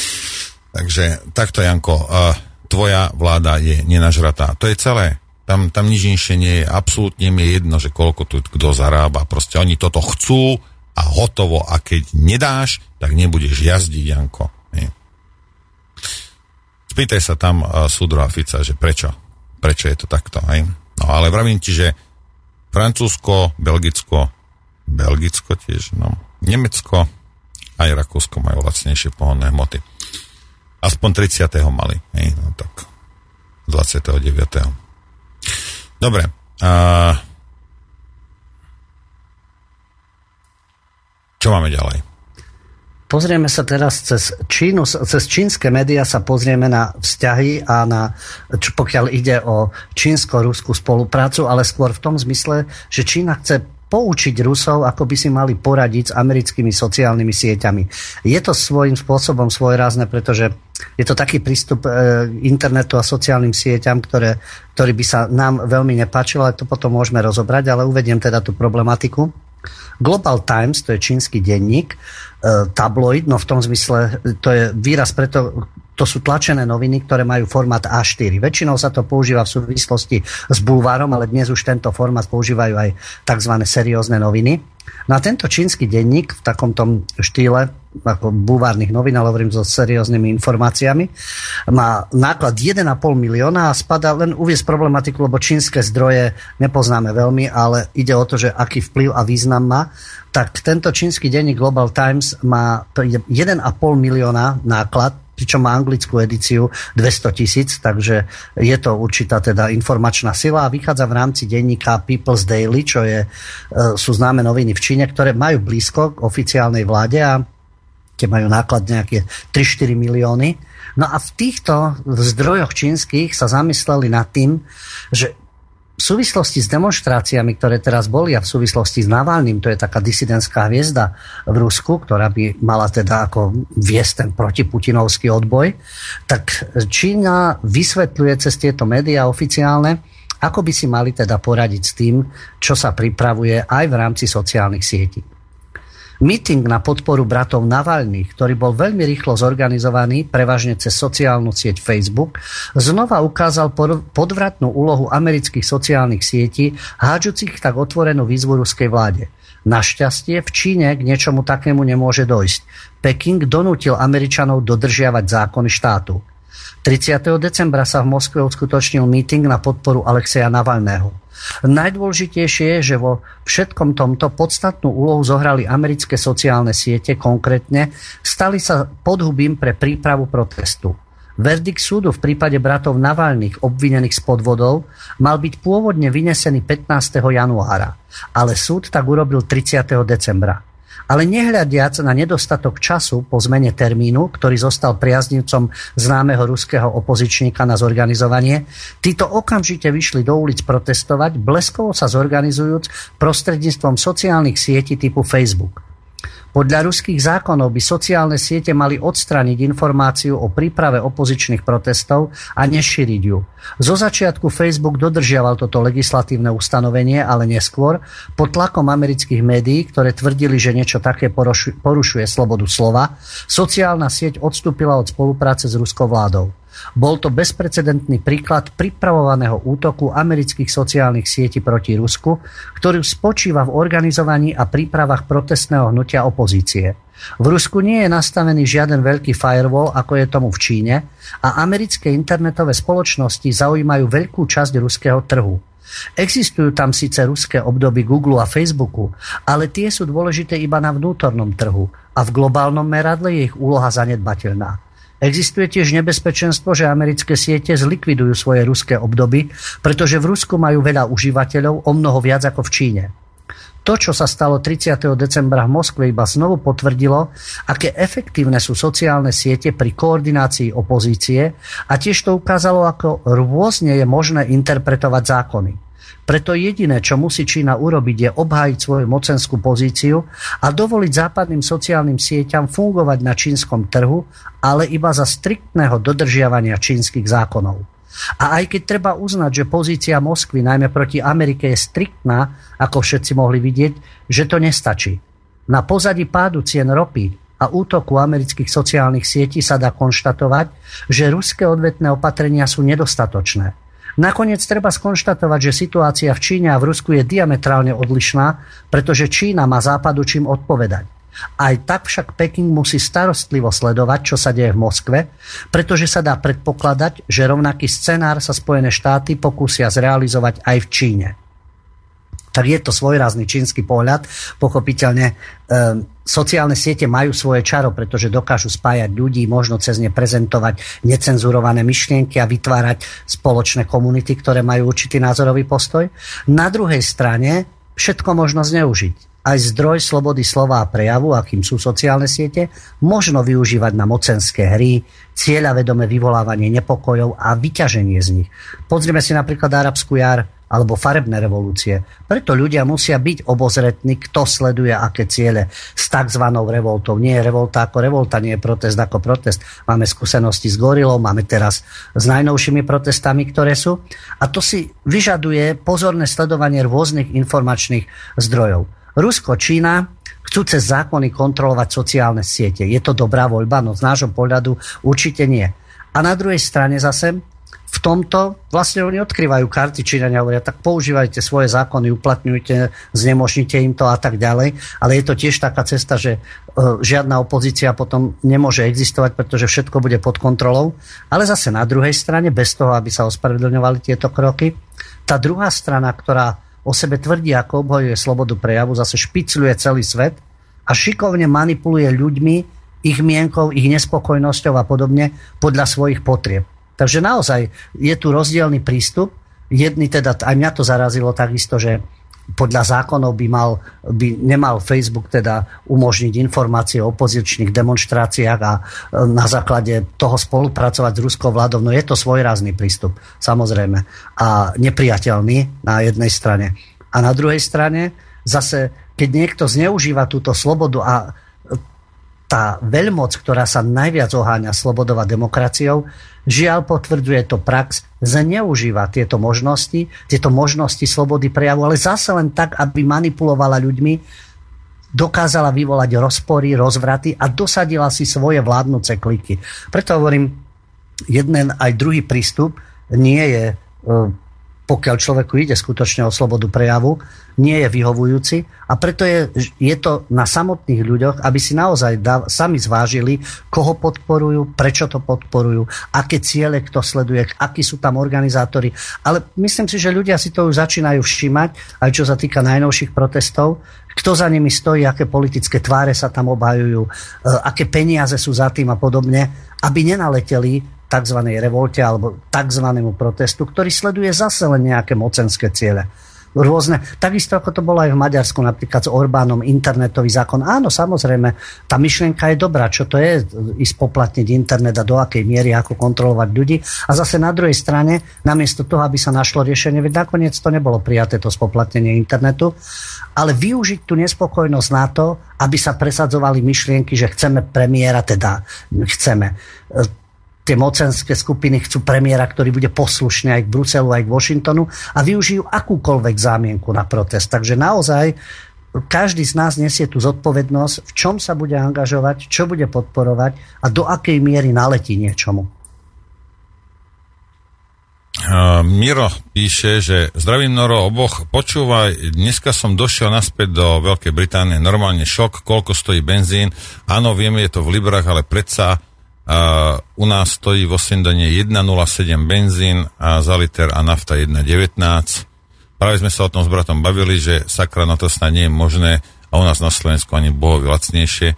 Takže takto, Janko, uh, tvoja vláda je nenažratá. To je celé. Tam, tam nič inšie nie je. Absolútne mi je jedno, že koľko tu kto zarába. Proste oni toto chcú a hotovo. A keď nedáš, tak nebudeš jazdiť, Janko. Nie. Spýtaj sa tam uh, súdruha Fica, že prečo? Prečo je to takto? Hej? No ale vravím ti, že Francúzsko, Belgicko, Belgicko tiež, no, Nemecko aj Rakúsko majú lacnejšie pohonné hmoty. Aspoň tridsiateho mali. Hej, no tak dvadsiateho deviateho Dobre. A... Čo máme ďalej? Pozrieme sa teraz cez Čínu, cez čínske médiá sa pozrieme na vzťahy a na, čo pokiaľ ide o čínsko-ruskú spoluprácu, ale skôr v tom zmysle, že Čína chce poučiť Rusov, ako by si mali poradiť s americkými sociálnymi sieťami. Je to svojím spôsobom svojrázne, pretože je to taký prístup e, internetu a sociálnym sieťam, ktoré, ktorý by sa nám veľmi nepáčil, ale to potom môžeme rozobrať, ale uvediem teda tú problematiku. Global Times, to je čínsky denník, e, tabloid, no v tom zmysle, to je výraz preto, to sú tlačené noviny, ktoré majú formát á štyri. Väčšinou sa to používa v súvislosti s bulvárom, ale dnes už tento formát používajú aj tzv. Seriózne noviny. No a tento čínsky denník v takomto štýle, ako bulvárnych novín, ale hovorím so serióznymi informáciami, má náklad jeden a pol milióna a spadá, len uviesť problematiku, lebo čínske zdroje nepoznáme veľmi, ale ide o to, že aký vplyv a význam má. Tak tento čínsky denník Global Times má jeden a pol milióna náklad, pričom má anglickú edíciu dvesto tisíc, takže je to určitá teda informačná sila a vychádza v rámci denníka People's Daily, čo je, sú známe noviny v Číne, ktoré majú blízko k oficiálnej vláde a tie majú náklad nejaké tri štyri milióny. No a v týchto zdrojoch čínskych sa zamysleli nad tým, že v súvislosti s demonštráciami, ktoré teraz boli a v súvislosti s Navalným, to je taká disidentská hviezda v Rusku, ktorá by mala teda ako viesť ten protiputinovský odboj, tak Čína vysvetľuje cez tieto médiá oficiálne, ako by si mali teda poradiť s tým, čo sa pripravuje aj v rámci sociálnych sietí. Meeting na podporu bratov Navalných, ktorý bol veľmi rýchlo zorganizovaný, prevažne cez sociálnu sieť Facebook, znova ukázal podvratnú úlohu amerických sociálnych sietí, hádžucich tak otvorenú výzvu ruskej vláde. Našťastie v Číne k niečomu takému nemôže dojsť. Peking donútil Američanov dodržiavať zákony štátu. tridsiateho decembra sa v Moskve uskutočnil meeting na podporu Alexeja Navalného. Najdôležitejšie je, že vo všetkom tomto podstatnú úlohu zohrali americké sociálne siete, konkrétne stali sa podhubím pre prípravu protestu. Verdikt súdu v prípade bratov Navalných obvinených z podvodov mal byť pôvodne vynesený pätnásteho januára, ale súd tak urobil tridsiateho decembra. Ale nehľadiac na nedostatok času po zmene termínu, ktorý zostal priaznivcom známeho ruského opozičníka na zorganizovanie, títo okamžite vyšli do ulic protestovať, bleskovo sa zorganizujúc prostredníctvom sociálnych sietí typu Facebook. Podľa ruských zákonov by sociálne siete mali odstrániť informáciu o príprave opozičných protestov a nešíriť ju. Zo začiatku Facebook dodržiaval toto legislatívne ustanovenie, ale neskôr, pod tlakom amerických médií, ktoré tvrdili, že niečo také porušuje slobodu slova, sociálna sieť odstúpila od spolupráce s ruskou vládou. Bol to bezprecedentný príklad pripravovaného útoku amerických sociálnych sietí proti Rusku, ktorý spočíva v organizovaní a prípravách protestného hnutia opozície. V Rusku nie je nastavený žiaden veľký firewall, ako je tomu v Číne, a americké internetové spoločnosti zaujímajú veľkú časť ruského trhu. Existujú tam síce ruské obdoby Google a Facebooku, ale tie sú dôležité iba na vnútornom trhu a v globálnom meradle je ich úloha zanedbateľná. Existuje tiež nebezpečenstvo, že americké siete zlikvidujú svoje ruské obdoby, pretože v Rusku majú veľa užívateľov, o mnoho viac ako v Číne. To, čo sa stalo tridsiateho decembra v Moskve, iba znovu potvrdilo, aké efektívne sú sociálne siete pri koordinácii opozície a tiež to ukázalo, ako rôzne je možné interpretovať zákony. Preto jediné, čo musí Čína urobiť, je obhájiť svoju mocenskú pozíciu a dovoliť západným sociálnym sieťam fungovať na čínskom trhu, ale iba za striktného dodržiavania čínskych zákonov. A aj keď treba uznať, že pozícia Moskvy najmä proti Amerike je striktná, ako všetci mohli vidieť, že to nestačí. Na pozadí pádu cien ropy a útoku amerických sociálnych sietí sa dá konštatovať, že ruské odvetné opatrenia sú nedostatočné. Nakoniec treba skonštatovať, že situácia v Číne a v Rusku je diametrálne odlišná, pretože Čína má západu čím odpovedať. Aj tak však Peking musí starostlivo sledovať, čo sa deje v Moskve, pretože sa dá predpokladať, že rovnaký scenár sa Spojené štáty pokúsia zrealizovať aj v Číne. Tak je to svojrázny čínsky pohľad. Pochopiteľne e, sociálne siete majú svoje čaro, pretože dokážu spájať ľudí, možno cez ne prezentovať necenzurované myšlienky a vytvárať spoločné komunity, ktoré majú určitý názorový postoj. Na druhej strane všetko možno zneužiť. Aj zdroj slobody slova a prejavu, akým sú sociálne siete, možno využívať na mocenské hry, cieľavedomé vyvolávanie nepokojov a vyťaženie z nich. Pozrime si napríklad arabskú jar alebo farebné revolúcie. Preto ľudia musia byť obozretní, kto sleduje aké ciele s takzvanou revoltou. Nie je revolta ako revolta, nie je protest ako protest. Máme skúsenosti s gorilou, máme teraz s najnovšími protestami, ktoré sú. A to si vyžaduje pozorné sledovanie rôznych informačných zdrojov. Rusko, Čína chcú cez zákony kontrolovať sociálne siete. Je to dobrá voľba? No z nášho pohľadu určite nie. A na druhej strane zase v tomto vlastne oni odkrývajú karty, Číňania hovoria, tak používajte svoje zákony, uplatňujte, znemožnite im to a tak ďalej. Ale je to tiež taká cesta, že uh, žiadna opozícia potom nemôže existovať, pretože všetko bude pod kontrolou. Ale zase na druhej strane, bez toho, aby sa ospravedlňovali tieto kroky, tá druhá strana, ktorá o sebe tvrdí, ako obhajuje slobodu prejavu, zase špicľuje celý svet a šikovne manipuluje ľuďmi, ich mienkou, ich nespokojnosťou a podobne podľa svojich potrieb. Takže naozaj je tu rozdielny prístup. Jedni teda, aj mňa to zarazilo takisto, že podľa zákonov by, mal, by nemal Facebook teda umožniť informácie o opozičných demonštráciách a na základe toho spolupracovať s ruskou vládou. No je to svojrázny prístup, samozrejme. A nepriateľný na jednej strane. A na druhej strane zase, keď niekto zneužíva túto slobodu a tá veľmoc, ktorá sa najviac oháňa slobodou a demokraciou, žiaľ potvrdzuje to prax, zneužíva tieto možnosti, tieto možnosti slobody prejavu, ale zase len tak, aby manipulovala ľuďmi, dokázala vyvolať rozpory, rozvraty a dosadila si svoje vládnuce kliky. Preto hovorím, jeden aj druhý prístup nie je, pokiaľ človeku ide skutočne o slobodu prejavu, nie je vyhovujúci a preto je, je to na samotných ľuďoch, aby si naozaj da, sami zvážili, koho podporujú, prečo to podporujú, aké ciele kto sleduje, akí sú tam organizátori. Ale myslím si, že ľudia si to už začínajú všímať, aj čo sa týka najnovších protestov, kto za nimi stojí, aké politické tváre sa tam obhajujú, aké peniaze sú za tým a podobne, aby nenaleteli tzv. Revolte alebo tzv. Protestu, ktorý sleduje zase len nejaké mocenské ciele. Rôzne. Takisto ako to bolo aj v Maďarsku, napríklad s Orbánom, internetový zákon. Áno, samozrejme, tá myšlienka je dobrá. Čo to je ísť poplatniť internet a do akej miery, ako kontrolovať ľudí. A zase na druhej strane, namiesto toho, aby sa našlo riešenie, veď nakoniec to nebolo prijaté, to spoplatnenie internetu, ale využiť tú nespokojnosť na to, aby sa presadzovali myšlienky, že chceme premiéra, teda chceme. Tie mocenské skupiny chcú premiéra, ktorý bude poslušný aj k Bruselu, aj k Washingtonu a využijú akúkoľvek zámienku na protest. Takže naozaj každý z nás nesie tú zodpovednosť, v čom sa bude angažovať, čo bude podporovať a do akej miery naletí niečomu. Uh, Miro píše, že zdravím Noro, oboch, počúvaj, dneska som došiel naspäť do Veľkej Británie, normálne šok, koľko stojí benzín, áno, vieme, je to v librách, ale predsa Uh, u nás stojí vo Swindone jeden nula sedem benzín a za liter a nafta jeden devätnásť. Práve sme sa o tom s bratom bavili, že sakra, no to snad nie je možné a u nás na Slovensku ani bohovi lacnejšie.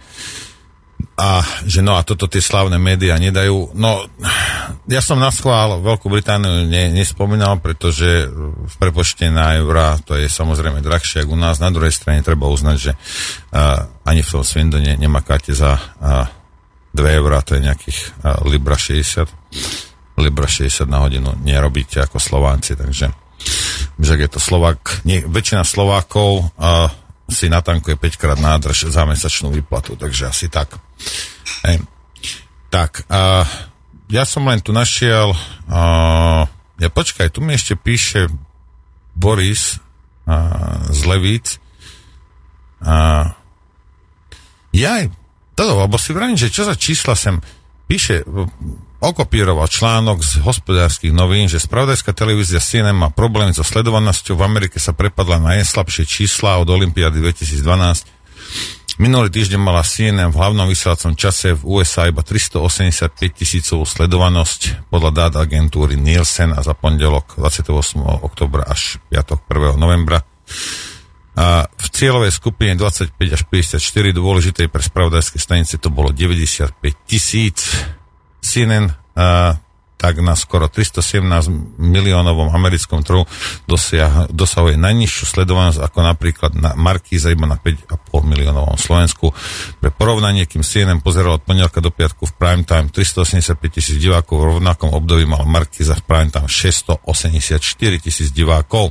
A že no a toto tie slávne médiá nedajú. No, ja som na schvál Veľkú Britániu ne, nespomínal, pretože v prepočte na eurá to je samozrejme drahšie ako u nás. Na druhej strane treba uznať, že uh, ani v tom Swindone nemakáte za uh, dve eurá, to je nejakých uh, libra šesťdesiat. Libra šesťdesiat na hodinu nerobíte ako Slováci, takže že je to Slovák, nie, väčšina Slovákov uh, si natankuje päťkrát nádrž za mesačnú výplatu, takže asi tak. Hej. Tak, uh, ja som len tu našiel uh, ja počkaj, tu mi ešte píše Boris uh, z Levíc uh, jaj toto, lebo si vravím, že čo za čísla sem píše, okopíroval článok z Hospodárskych novín, že spravodajská televízia C N N má problémy so sledovanosťou, v Amerike sa prepadla na najslabšie čísla od Olympiády dvetisícdvanásť. Minulý týždeň mala C N N v hlavnom vysielacom čase v U S A iba tristoosemdesiatpäť tisícovú sledovanosť podľa dát agentúry Nielsen a za pondelok dvadsiateho ôsmeho októbra až piatok prvého novembra. A v cieľovej skupine dvadsaťpäť až päťdesiatštyri dôležitej pre spravodajské stanice to bolo deväťdesiatpäť tisíc. C N N a, tak na skoro tristosedemnásť miliónovom americkom trhu dosiah, dosahuje najnižšiu sledovanosť ako napríklad na Markíza iba na päť a pol miliónovom Slovensku. Pre porovnanie, kým C N N pozeral od pondelka do piatku v prime time tristoosemdesiatpäť tisíc divákov, v rovnakom období mal Markíza v prime time šesťstoosemdesiatštyri tisíc divákov.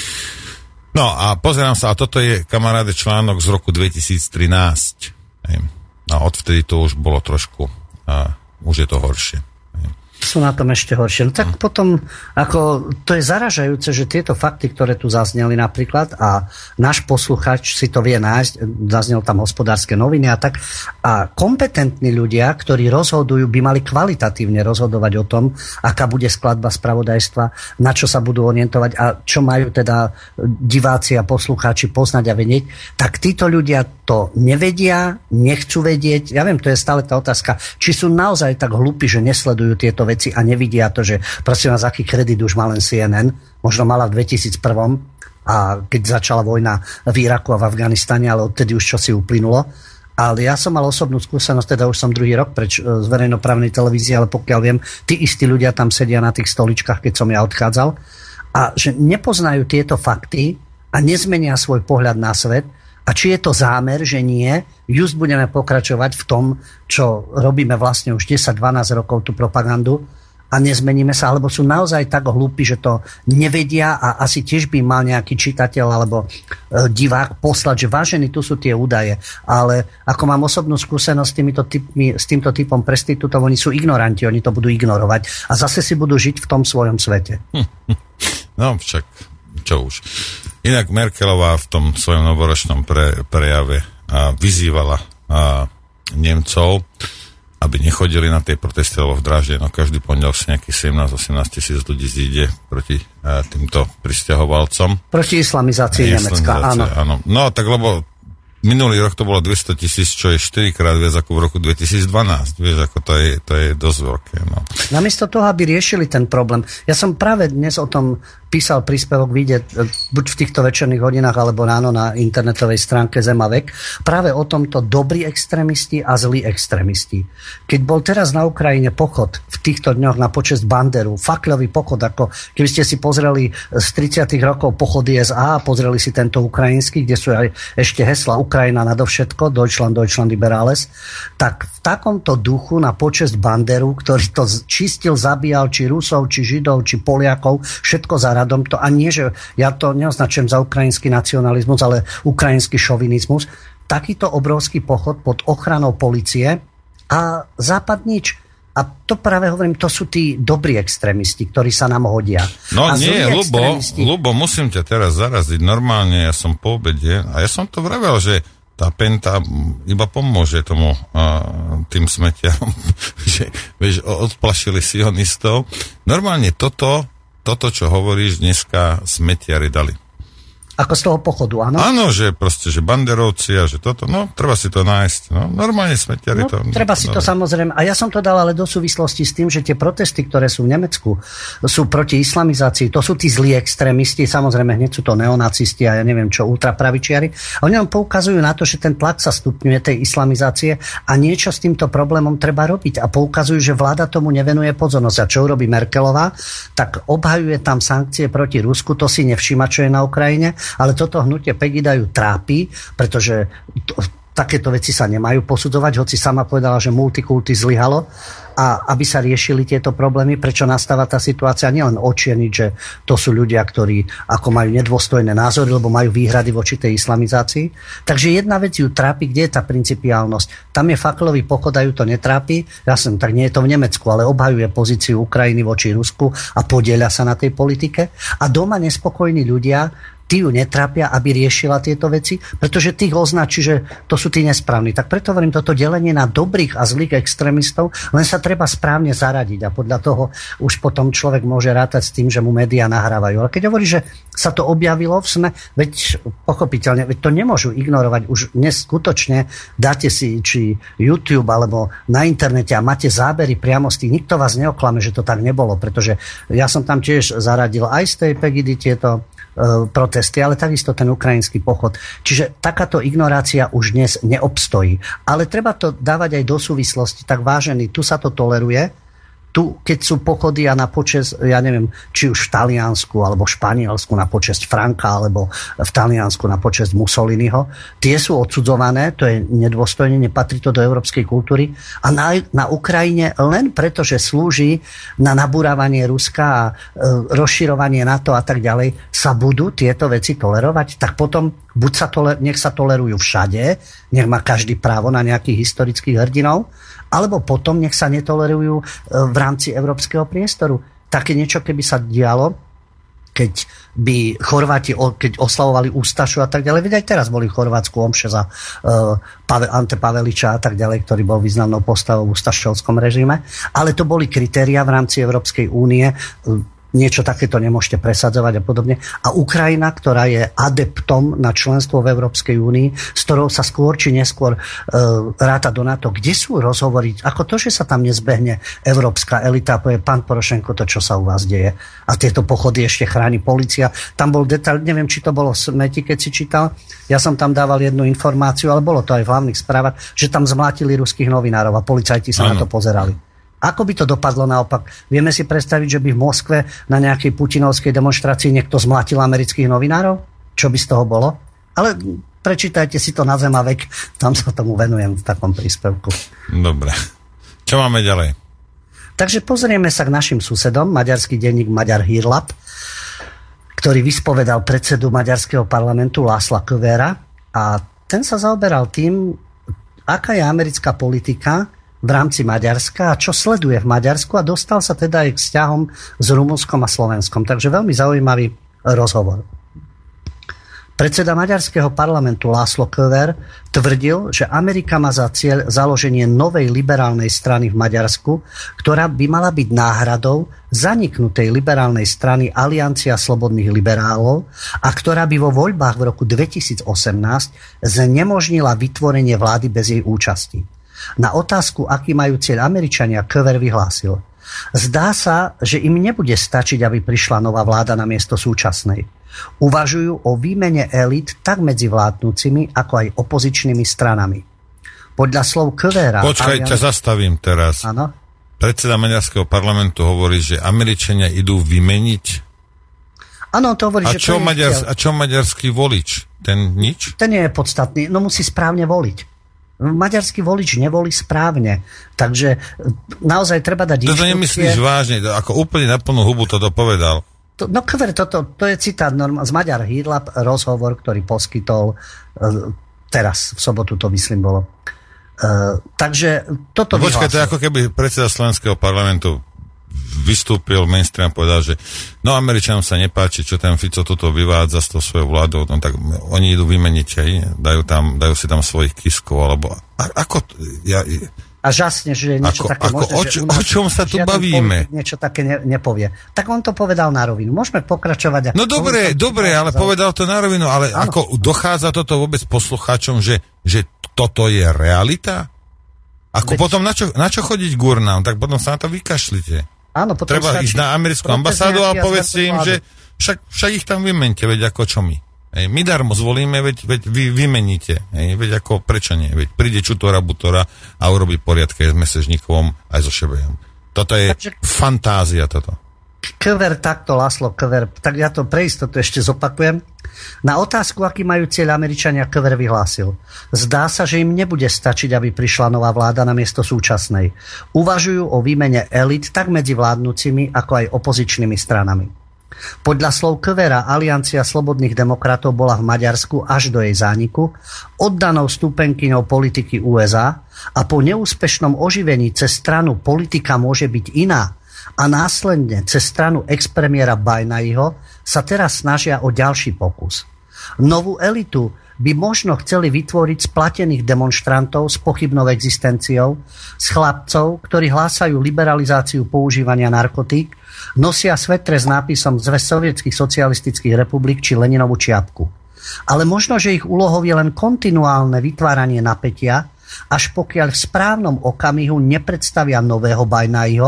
No a pozerám sa, a toto je, kamaráde, článok z roku dvetisíctrinásť. A odvtedy to už bolo trošku, a už je to horšie. Sú na tom ešte horšie. No tak potom, ako, to je zaražajúce, že tieto fakty, ktoré tu zazneli napríklad, a náš posluchač si to vie nájsť, zaznel tam Hospodárske noviny a tak, a kompetentní ľudia, ktorí rozhodujú, by mali kvalitatívne rozhodovať o tom, aká bude skladba spravodajstva, na čo sa budú orientovať a čo majú teda diváci a poslucháči poznať a vedieť, tak títo ľudia to nevedia, nechcú vedieť. Ja viem, to je stále tá otázka, či sú naozaj tak hlúpi, že nesledujú tieto veci a nevidia to, že prosím vás, aký kredit už má len C N N, možno mala v dvetisícjeden a keď začala vojna v Iraku a v Afganistane, ale odtedy už čosi uplynulo. Ale ja som mal osobnú skúsenosť, teda už som druhý rok preč z verejnoprávnej televízie, ale pokiaľ viem, tí istí ľudia tam sedia na tých stoličkách, keď som ja odchádzal, a že nepoznajú tieto fakty a nezmenia svoj pohľad na svet. A či je to zámer, že nie, just budeme pokračovať v tom, čo robíme vlastne už desať dvanásť rokov, tú propagandu, a nezmeníme sa, alebo sú naozaj tak hlúpi, že to nevedia a asi tiež by mal nejaký čitateľ alebo divák poslať, že vážený, tu sú tie údaje. Ale ako mám osobnú skúsenosť s týmito typmi, s týmto typom prestitútov, oni sú ignoranti, oni to budú ignorovať a zase si budú žiť v tom svojom svete. No však, čo už. Inak Merkelová v tom svojom novoročnom pre, prejave a vyzývala a Nemcov, aby nechodili na tie protesty, lebo v Drážde, no každý pondelok si nejakých sedemnásť osemnásť tisíc ľudí zíde proti a, týmto prisťahovalcom. Proti islamizácii Nemecka, áno. áno. No tak lebo minulý rok to bolo dvesto tisíc, čo je štyrikrát viac ako v roku dvetisícdvanásť. Vieš, ako to je, to je dosť veľké. No. Namiesto toho, aby riešili ten problém. Ja som práve dnes o tom písal príspevok, vyjde buď v týchto večerných hodinách, alebo ráno na internetovej stránke Zemavek, práve o tomto dobrí extrémisti a zlí extrémisti. Keď bol teraz na Ukrajine pochod v týchto dňoch na počesť Banderu, fakľový pochod, ako keby ste si pozreli z tridsiatych rokov pochody es á a pozreli si tento ukrajinský, kde sú aj ešte hesla Ukrajina nadovšetko, Deutschland, Deutschland liberales, tak v takomto duchu na počesť Banderu, ktorý to čistil, zabíjal, či Rusov, či Židov, či Poliakov, všetko za radom, to a nie, že ja to neoznačujem za ukrajinský nacionalizmus, ale ukrajinský šovinizmus, takýto obrovský pochod pod ochranou polície a Západ nič. A to práve hovorím, to sú tí dobrí extrémisti, ktorí sa nám hodia. No a nie, Ľubo, extrémisti... Ľubo, musím ťa teraz zaraziť. Normálne, ja som po obede a ja som to vravel, že tá penta iba pomôže tomu uh, tým smetiarom, že vieš, odplašili sionistov. Normálne toto Toto, čo hovoríš, dneska smetiari dali. Ako z toho pochodu, áno? Áno, že proste, že banderovci a že toto, no, treba si to nájsť. No, normálne smetiari no, to... Treba si to samozrejme. A ja som to dal ale do súvislosti s tým, že tie protesty, ktoré sú v Nemecku, sú proti islamizácii, to sú tí zlí extrémisti, samozrejme hneď sú to neonacisti a ja neviem čo, ultrapravičiari. A oni nám poukazujú na to, že ten tlak sa stupňuje tej islamizácie a niečo s týmto problémom treba robiť. A poukazujú, že vláda tomu nevenuje pozornosť. A čo urobí Merkelová? Tak obhajuje tam sankcie proti Rusku, to si nevšíma, čo je na Ukrajine. Ale toto hnutie Pegida ju trápi, pretože to, takéto veci sa nemajú posudzovať, hoci sama povedala, že multikulty zlyhalo. A aby sa riešili tieto problémy, prečo nastáva tá situácia, nielen očieniť, že to sú ľudia, ktorí ako majú nedôstojné názory, lebo majú výhrady voči tej islamizácii. Takže jedna vec ju trápi, kde je tá principiálnosť. Tam je faklový pochod a ju to netrápi. Jasne, tak nie je to v Nemecku, ale obhajuje pozíciu Ukrajiny voči Rusku a podieľa sa na tej politike. A doma nespokojní ľudia, tí ju netrápia, aby riešila tieto veci, pretože tých označí, že to sú tí nesprávni. Tak preto hovorím, toto delenie na dobrých a zlých extrémistov, len sa treba správne zaradiť a podľa toho už potom človek môže rátať s tým, že mu médiá nahrávajú. Ale keď hovorí, že sa to objavilo v SME, veď pochopiteľne, veď to nemôžu ignorovať. Už dnes skutočne dáte si či YouTube alebo na internete a máte zábery priamo z tých. Nikto vás neoklame, že to tak nebolo, pretože ja som tam tiež zaradil aj z tej Pegidy tieto protesty, ale takisto ten ukrajinský pochod. Čiže takáto ignorácia už dnes neobstojí. Ale treba to dávať aj do súvislosti, tak vážený, tu sa to toleruje, tu, keď sú pochody a na počesť, ja neviem, či už v Taliansku alebo v Španielsku na počesť Franka, alebo v Taliansku na počesť Mussoliniho, tie sú odsudzované, to je nedôstojne, nepatrí to do európskej kultúry. A na, na Ukrajine len preto, že slúži na nabúravanie Ruska a e, rozširovanie NATO a tak ďalej, sa budú tieto veci tolerovať, tak potom buď sa toler, nech sa tolerujú všade, nech má každý právo na nejakých historických hrdinov, alebo potom nech sa netolerujú v rámci európskeho priestoru. Také niečo, keby sa dialo, keď by Chorváti, keď oslavovali Ústašu a tak ďalej, veď aj teraz boli v Chorvátsku omše za uh, Pavel, Ante Paveliča a tak ďalej, ktorý bol významnou postavou v ústašovskom režime. Ale to boli kritériá v rámci Európskej únie, niečo takéto nemôžete presadzovať a podobne. A Ukrajina, ktorá je adeptom na členstvo v Európskej únii, s ktorou sa skôr či neskôr e, ráta do NATO, kde sú rozhovory, ako to, že sa tam nezbehne európska elita, povie pán Porošenko, to, čo sa u vás deje. A tieto pochody ešte chráni polícia. Tam bol detail, neviem, či to bolo v Smeti, keď si čítal. Ja som tam dával jednu informáciu, ale bolo to aj v hlavných správach, že tam zmlátili ruských novinárov a policajti sa ano. Na to pozerali. Ako by to dopadlo naopak? Vieme si predstaviť, že by v Moskve na nejakej putinovskej demonštrácii niekto zmlátil amerických novinárov? čo by z toho bolo. Ale prečítajte si to na Zemavek, tam sa tomu venujem v takom príspevku. Dobre. Čo máme ďalej? Takže pozrieme sa k našim susedom, maďarský denník Magyar Hírlap, ktorý vyspovedal predsedu maďarského parlamentu László Kövéra a ten sa zaoberal tým, aká je americká politika v rámci Maďarska a čo sleduje v Maďarsku a dostal sa teda aj k vzťahom s Rumunskom a Slovenskom. Takže veľmi zaujímavý rozhovor. Predseda maďarského parlamentu László Kövér tvrdil, že Amerika má za cieľ založenie novej liberálnej strany v Maďarsku, ktorá by mala byť náhradou zaniknutej liberálnej strany Aliancia slobodných liberálov a ktorá by vo voľbách v roku dvetisícosemnásť znemožnila vytvorenie vlády bez jej účasti. Na otázku, aký majú cieľ Američania, Kövér vyhlásil: zdá sa, že im nebude stačiť, aby prišla nová vláda namiesto súčasnej. Uvažujú o výmene elít tak medzi vládnúcimi, ako aj opozičnými stranami. Podľa slov Kövéra... Počkaj, alian... ťa zastavím teraz. Áno? Predseda maďarského parlamentu hovorí, že Američania idú vymeniť... Áno, to hovorí, a že... Čo to maďar... A čo maďarský volič? Ten nič? Ten nie je podstatný, no musí správne voliť. Maďarský volič nevolí správne. Takže naozaj treba dať inštrukcie... To nemyslíš vážne, ako úplne na plnú hubu toto povedal. To, no Kövér, toto, to je citát z Magyar Hírlap, rozhovor, ktorý poskytol uh, teraz, v sobotu to myslím bolo. Uh, takže toto no, počkaj, to je ako keby predseda slovenského parlamentu vystúpil mainstream a povedal, že no Američanom sa nepáči, čo ten Fico toto vyvádza s tou svojou vládou, no tak oni idú vymeniť aj, dajú, tam, dajú si tam svojich Kiskov, alebo a, ako... Ja, a žasne, že niečo ako, také ako, možné, o, že čo, o čom sa tu bavíme? Niečo také ne, nepovie. Tak on to povedal na rovinu. Môžeme pokračovať. No dobre, dobre, ale povedal to na rovinu, ale ano. Ako dochádza toto vôbec poslucháčom, že, že toto je realita? Ako Veď... potom na čo, na čo chodiť k urnám? Tak potom sa na to vykašlite. Áno, potom treba ísť na americkú ambasádu a povedzte im, že však, však ich tam vymente, veď ako čo my. Ej, my darmo zvolíme, veď, veď vy vymeníte. Ej, veď ako, prečo nie? Veď príde Čutora Butora a urobí poriadke s Mesežníkovom aj so Šebejom. Toto je Takže... fantázia, toto. Kövér takto, László Kövér, tak ja to pre istotu ešte zopakujem. Na otázku, aký majú cieľ Američania, Kövér vyhlásil: zdá sa, že im nebude stačiť, aby prišla nová vláda namiesto súčasnej. Uvažujú o výmene elít tak medzi vládnucimi, ako aj opozičnými stranami. Podľa slov Kövéra Aliancia slobodných demokratov bola v Maďarsku až do jej zániku oddanou stúpenkyňou politiky ú es á a po neúspešnom oživení cez stranu Politika môže byť iná a následne cez stranu expremiéra Bajnaiho sa teraz snažia o ďalší pokus. Novú elitu by možno chceli vytvoriť z platených demonštrantov s pochybnou existenciou, z chlapcov, ktorí hlásajú liberalizáciu používania narkotík, nosia svetre s nápisom Zväz sovietských socialistických republik či Leninovú čiapku. Ale možno, že ich úlohou je len kontinuálne vytváranie napätia, až pokiaľ v správnom okamihu nepredstavia nového Bajnaiho,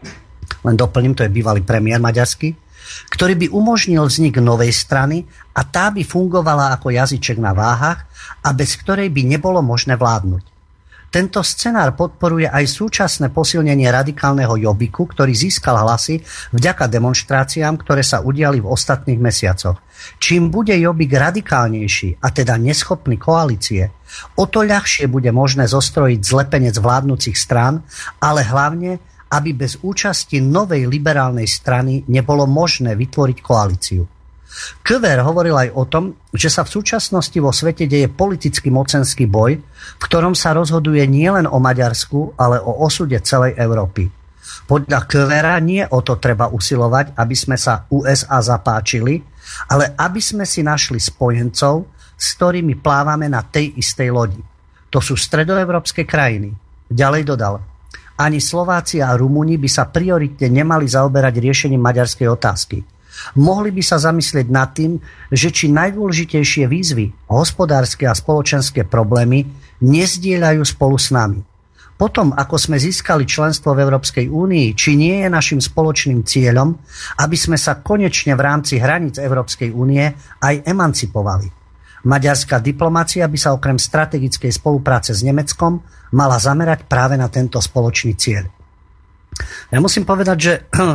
len doplním, to je bývalý premiér maďarský, ktorý by umožnil vznik novej strany a tá by fungovala ako jazyček na váhach a bez ktorej by nebolo možné vládnuť. Tento scenár podporuje aj súčasné posilnenie radikálneho Jobbiku, ktorý získal hlasy vďaka demonštráciám, ktoré sa udiali v ostatných mesiacoch. Čím bude Jobbik radikálnejší, a teda neschopný koalície, o to ľahšie bude možné zostrojiť zlepenec vládnúcich strán, ale hlavne aby bez účasti novej liberálnej strany nebolo možné vytvoriť koalíciu. Kövér hovoril aj o tom, že sa v súčasnosti vo svete deje politický mocenský boj, v ktorom sa rozhoduje nielen o Maďarsku, ale o osude celej Európy. Podľa Kövéra nie o to treba usilovať, aby sme sa ú es á zapáčili, ale aby sme si našli spojencov, s ktorými plávame na tej istej lodi. To sú stredoevropské krajiny. Ďalej dodal: ani Slováci a Rumúni by sa prioritne nemali zaoberať riešením maďarskej otázky. Mohli by sa zamyslieť nad tým, že či najdôležitejšie výzvy, hospodárske a spoločenské problémy nezdieľajú spolu s nami. Potom, ako sme získali členstvo v Európskej únii, či nie je našim spoločným cieľom, aby sme sa konečne v rámci hraníc Európskej únie aj emancipovali. Maďarská diplomácia by sa okrem strategickej spolupráce s Nemeckom mala zamerať práve na tento spoločný cieľ. Ja musím povedať, že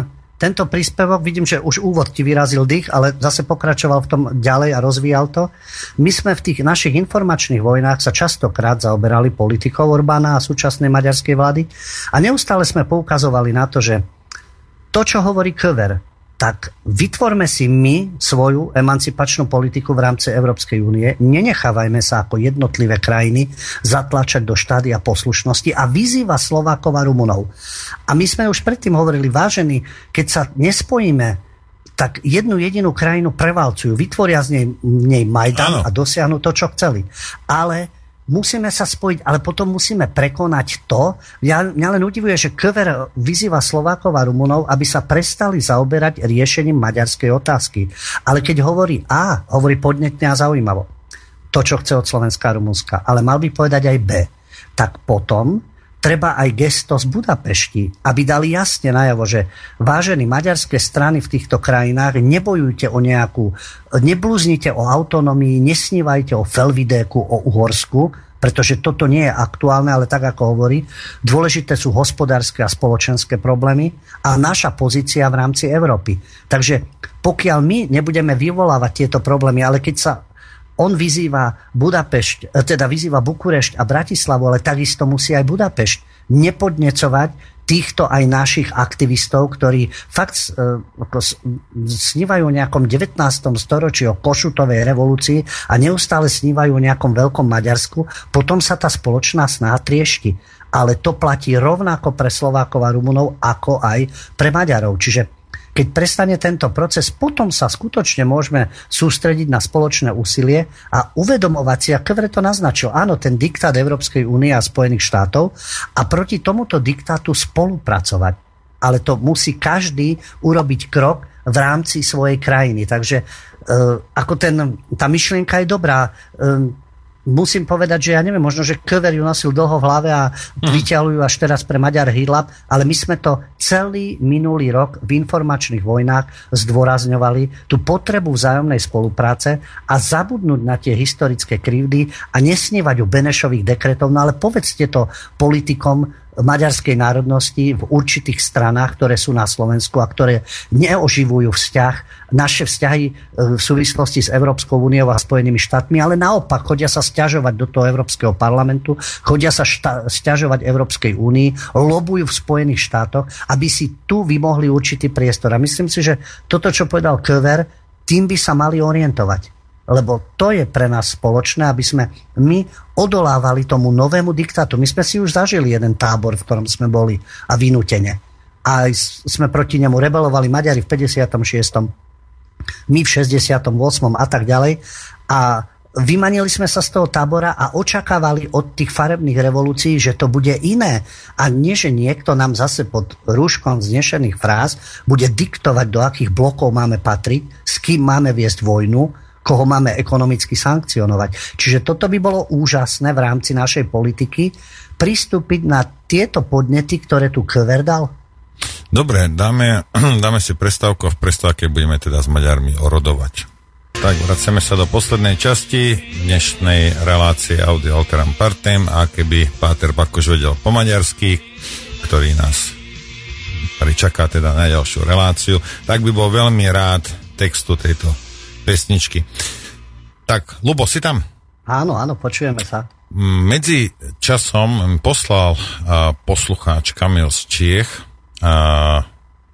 tento príspevok, vidím, že už úvod ti vyrazil dých, ale zase pokračoval v tom ďalej a rozvíjal to. My sme v tých našich informačných vojnách sa častokrát zaoberali politikou Orbána a súčasnej maďarskej vlády a neustále sme poukazovali na to, že to, čo hovorí Kövér, tak vytvorme si my svoju emancipačnú politiku v rámci Európskej únie, nenechávajme sa ako jednotlivé krajiny zatlačať do štádia poslušnosti a vyzýva Slovákov a Rumunov. A my sme už predtým hovorili, vážení, keď sa nespojíme, tak jednu jedinú krajinu prevalcujú, vytvoria z nej, nej Majdan a dosiahnu to, čo chceli. Ale musíme sa spojiť, ale potom musíme prekonať to. Ja, mňa len udivuje, že Kövér vyzýva Slovákov a Rumunov, aby sa prestali zaoberať riešením maďarskej otázky. Ale keď hovorí A, hovorí podnetne a zaujímavo. To, čo chce od Slovenska a Rumunska. Ale mal by povedať aj B. Tak potom treba aj gesto z Budapešti, aby dali jasne najavo, že vážení maďarské strany v týchto krajinách, nebojujte o nejakú, neblúznite o autonómii, nesnívajte o Felvidéku, o Uhorsku, pretože toto nie je aktuálne, ale tak ako hovorí, dôležité sú hospodárske a spoločenské problémy a naša pozícia v rámci Európy. Takže pokiaľ my nebudeme vyvolávať tieto problémy, ale keď sa on vyzýva Budapešť, teda vyzýva Bukurešť a Bratislavu, ale takisto musí aj Budapešť nepodnecovať týchto aj našich aktivistov, ktorí fakt uh, snívajú o nejakom devätnástom storočí, o Košutovej revolúcii a neustále snívajú o nejakom veľkom Maďarsku, potom sa tá spoločná snaha triešti. Ale to platí rovnako pre Slovákov a Rumunov, ako aj pre Maďarov. Čiže keď prestane tento proces, potom sa skutočne môžeme sústrediť na spoločné úsilie a uvedomovať si, a Kövér to naznačil, áno, ten diktát Európskej únie a Spojených štátov a proti tomuto diktátu spolupracovať. Ale to musí každý urobiť krok v rámci svojej krajiny. Takže e, ako ten, tá myšlienka je dobrá, e, musím povedať, že ja neviem, možno, že Kövér ju nosil dlho v hlave a vyťahujú až teraz pre Maďar Hýrlap, ale my sme to celý minulý rok v informačných vojnách zdôrazňovali, tú potrebu vzájomnej spolupráce a zabudnúť na tie historické krivdy a nesnívať o Benešových dekretov, no ale povedzte to politikom maďarskej národnosti v určitých stranách, ktoré sú na Slovensku a ktoré neoživujú vzťah, naše vzťahy v súvislosti s Európskou úniou a Spojenými štátmi, ale naopak chodia sa sťažovať do toho Európskeho parlamentu, chodia sa šta- sťažovať Európskej únii, lobujú v Spojených štátoch, aby si tu vymohli určitý priestor. A myslím si, že toto, čo povedal Kövér, tým by sa mali orientovať. Lebo to je pre nás spoločné, aby sme my odolávali tomu novému diktátu. My sme si už zažili jeden tábor, v ktorom sme boli a vynútene. A sme proti nemu rebelovali Maďari v päťdesiatom šiestom my v šesťdesiatom ôsmom a tak ďalej. A vymanili sme sa z toho tábora a očakávali od tých farebných revolúcií, že to bude iné. A nie, že niekto nám zase pod rúškom vznešených fráz bude diktovať, do akých blokov máme patriť, s kým máme viesť vojnu, koho máme ekonomicky sankcionovať. Čiže toto by bolo úžasné v rámci našej politiky pristúpiť na tieto podnety, ktoré tu Kövér dal. Dobre, dáme, dáme si prestávku a v prestávke budeme teda s Maďarmi orodovať. Tak, vraceme sa do poslednej časti dnešnej relácie Audio Alteram Partem a keby Páter Bakoš vedel po maďarsky, ktorý nás pričaká teda na ďalšiu reláciu, tak by bol veľmi rád textu tejto pesničky. Tak, Ľubo, si tam? Áno, áno, počujeme sa. Medzi časom poslal uh, poslucháč Kamil z Čiech uh,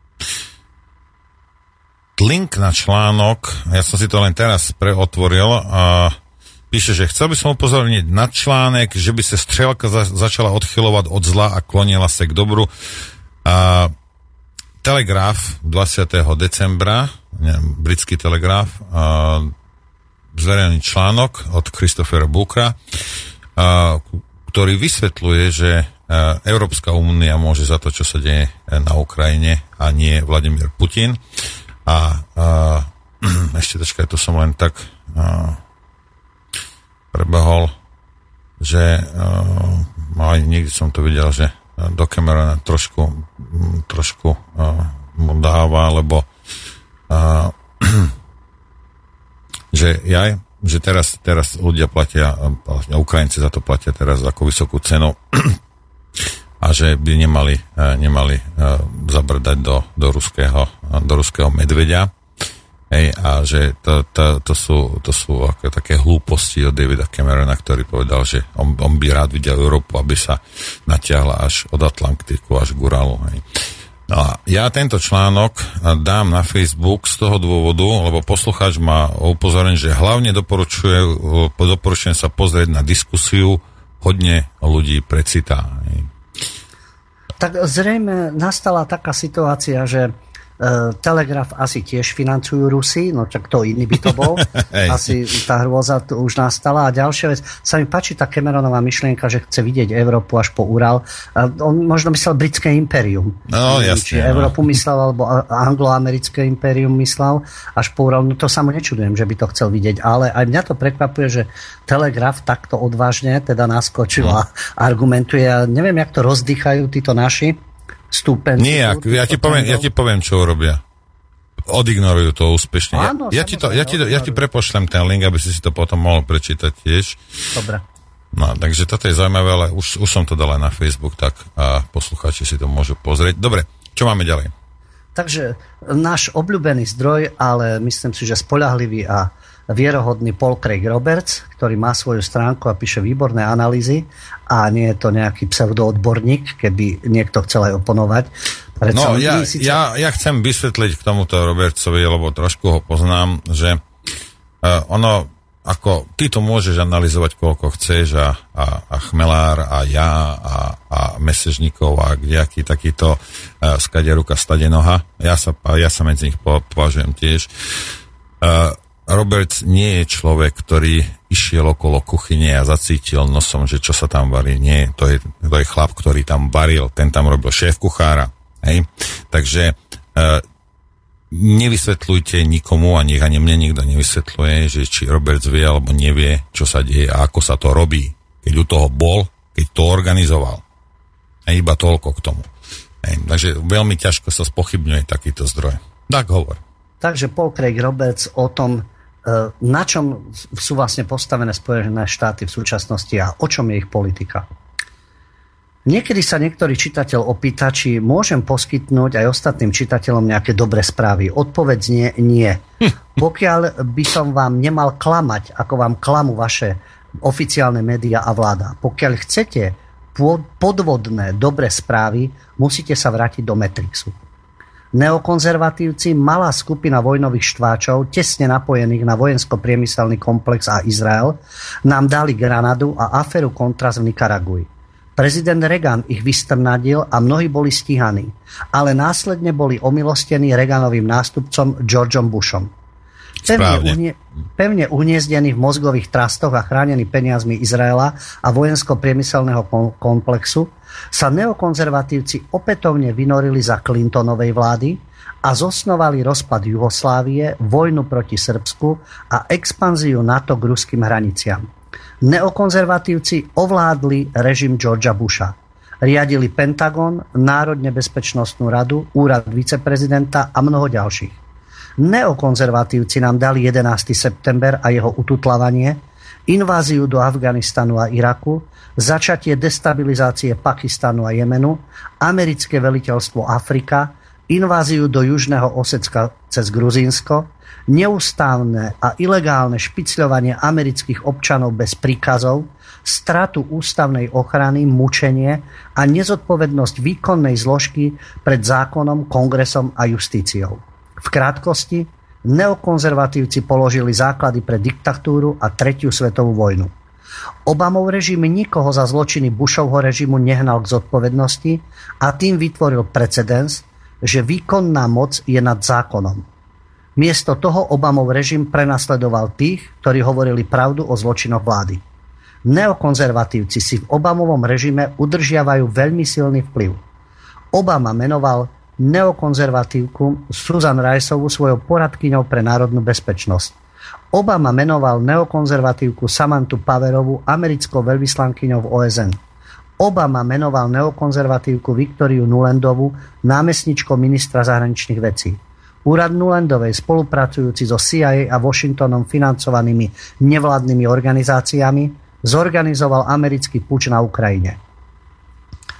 link na článok, ja som si to len teraz preotvoril a píše, že chcel by som upozorniť na článek, že by sa strelka za, začala odchylovať od zla a klonila sa k dobru. A Telegraf dvadsiateho decembra, neviem, britský Telegraf, zverejný článok od Christophera Bookera, a, ktorý vysvetľuje, že a, Európska únia môže za to, čo sa deje na Ukrajine a nie Vladimír Putin. A, a ešte počkaj, to som len tak a, prebehol, že a, aj niekde som to videl, že do Camerona trošku, trošku uh, mu dáva, lebo uh, že ja, že teraz, teraz ľudia platia, uh, Ukrajinci za to platia teraz ako vysokú cenu. a že by nemali, nemali zabrdať do, do, ruského, do ruského medveďa. Hej, a že to, to, to sú, to sú ako také hlúposti od Davida Camerona, ktorý povedal, že on, on by rád videl Európu, aby sa natiahla až od Atlantiku až k Uralu. Hej. No a ja tento článok dám na Facebook z toho dôvodu, lebo poslucháč ma upozorní, že hlavne doporučuje, doporučujem sa pozrieť na diskusiu, hodne ľudí precitá. Hej. Tak zrejme nastala taká situácia, že uh, Telegraf asi tiež financujú Rusi, no čak to iný by to bol. Asi tá hrôza už nastala. A ďalšia vec, sa mi páči tá Cameronová myšlienka, že chce vidieť Európu až po Ural. Uh, on možno myslel britské impérium. No, jasne. Či Európu myslel, alebo angloamerické impérium myslel až po Ural. No to sa mu nečudujem, že by to chcel vidieť. Ale aj mňa to prekvapuje, že Telegraf takto odvážne teda naskočil a argumentuje. Ja neviem, jak to rozdýchajú títo naši stúpenci. Nijak. Ja ti, poviem, ja ti poviem, čo urobia. Odignorujú to úspešne. Áno, ja, ja, ti to, ja, ti to, ja ti prepošlem ten link, aby si si to potom mohol prečítať tiež. Dobre. No, takže toto je zaujímavé, ale už, už som to dal aj na Facebook, tak a poslucháči si to môžu pozrieť. Dobre, čo máme ďalej? Takže náš obľúbený zdroj, ale myslím si, že spoľahlivý a vierohodný Paul Craig Roberts, ktorý má svoju stránku a píše výborné analýzy a nie je to nejaký pseudoodborník, keby niekto chcel aj oponovať. Predsa no, ja, síce... ja, ja chcem vysvetliť k tomuto Robertsovi, lebo trošku ho poznám, že uh, ono, ako ty to môžeš analyzovať koľko chceš a, a, a Chmelár a ja a, a Mesežníkov a kdejaký takýto uh, skade ruka, stade noha. Ja sa, ja sa medzi nich považujem tiež. Uh, Roberts nie je človek, ktorý išiel okolo kuchyne a zacítil nosom, že čo sa tam varí. Nie, to je, to je chlap, ktorý tam varil, ten tam robil šéf kuchára. Hej? Takže e, nevysvetľujte nikomu a nech ani mne nikto nevysvetľuje, že či Roberts vie alebo nevie, čo sa deje a ako sa to robí. Keď u toho bol, keď to organizoval. A iba toľko k tomu. Hej? Takže veľmi ťažko sa spochybňuje takýto zdroj. Tak hovor. Takže Paul Craig Roberts o tom, na čom sú vlastne postavené Spojené štáty v súčasnosti a o čom je ich politika. Niekedy sa niektorý čitateľ opýta, či môžem poskytnúť aj ostatným čitateľom nejaké dobré správy. Odpoveď nie, nie. Pokiaľ by som vám nemal klamať, ako vám klamú vaše oficiálne médiá a vláda. Pokiaľ chcete podvodné dobré správy, musíte sa vrátiť do Matrixu. Neokonzervatívci, malá skupina vojnových štváčov, tesne napojených na vojensko-priemyselný komplex a Izrael, nám dali Granadu a aféru Contras v Nikaragui. Prezident Reagan ich vystrnadil a mnohí boli stíhaní, ale následne boli omilostení Reaganovým nástupcom Georgeom Bushom. Pevne, unie, pevne uniezdený v mozgových trastoch a chránený peniazmi Izraela a vojensko-priemyselného komplexu sa neokonzervatívci opätovne vynorili za Clintonovej vlády a zosnovali rozpad Juhoslávie, vojnu proti Srbsku a expanziu NATO k ruským hraniciam. Neokonzervatívci ovládli režim Georgea Busha. Riadili Pentagon, Národne bezpečnostnú radu, úrad viceprezidenta a mnoho ďalších. Neokonzervatívci nám dali jedenásteho september a jeho ututlavanie, inváziu do Afganistanu a Iraku, začatie destabilizácie Pakistanu a Jemenu, americké veliteľstvo Afrika, inváziu do Južného Osecka cez Gruzínsko, neustávne a ilegálne špicľovanie amerických občanov bez príkazov, stratu ústavnej ochrany, mučenie a nezodpovednosť výkonnej zložky pred zákonom, kongresom a justíciou. V krátkosti, neokonzervatívci položili základy pre diktatúru a tretiu svetovú vojnu. Obamov režim nikoho za zločiny Bushovho režimu nehnal k zodpovednosti a tým vytvoril precedens, že výkonná moc je nad zákonom. Miesto toho Obamov režim prenasledoval tých, ktorí hovorili pravdu o zločinoch vlády. Neokonzervatívci si v Obamovom režime udržiavajú veľmi silný vplyv. Obama menoval neokonzervatívku Susan Riceovú svojou poradkyňou pre národnú bezpečnosť. Obama menoval neokonzervatívku Samantu Powerovú americkou veľvyslankyňou v ó es en. Obama menoval neokonzervatívku Viktoriu Nulandovú námestničkou ministra zahraničných vecí. Úrad Nulandovej, spolupracujúci so C I A a Washingtonom financovanými nevládnymi organizáciami, zorganizoval americký puč na Ukrajine.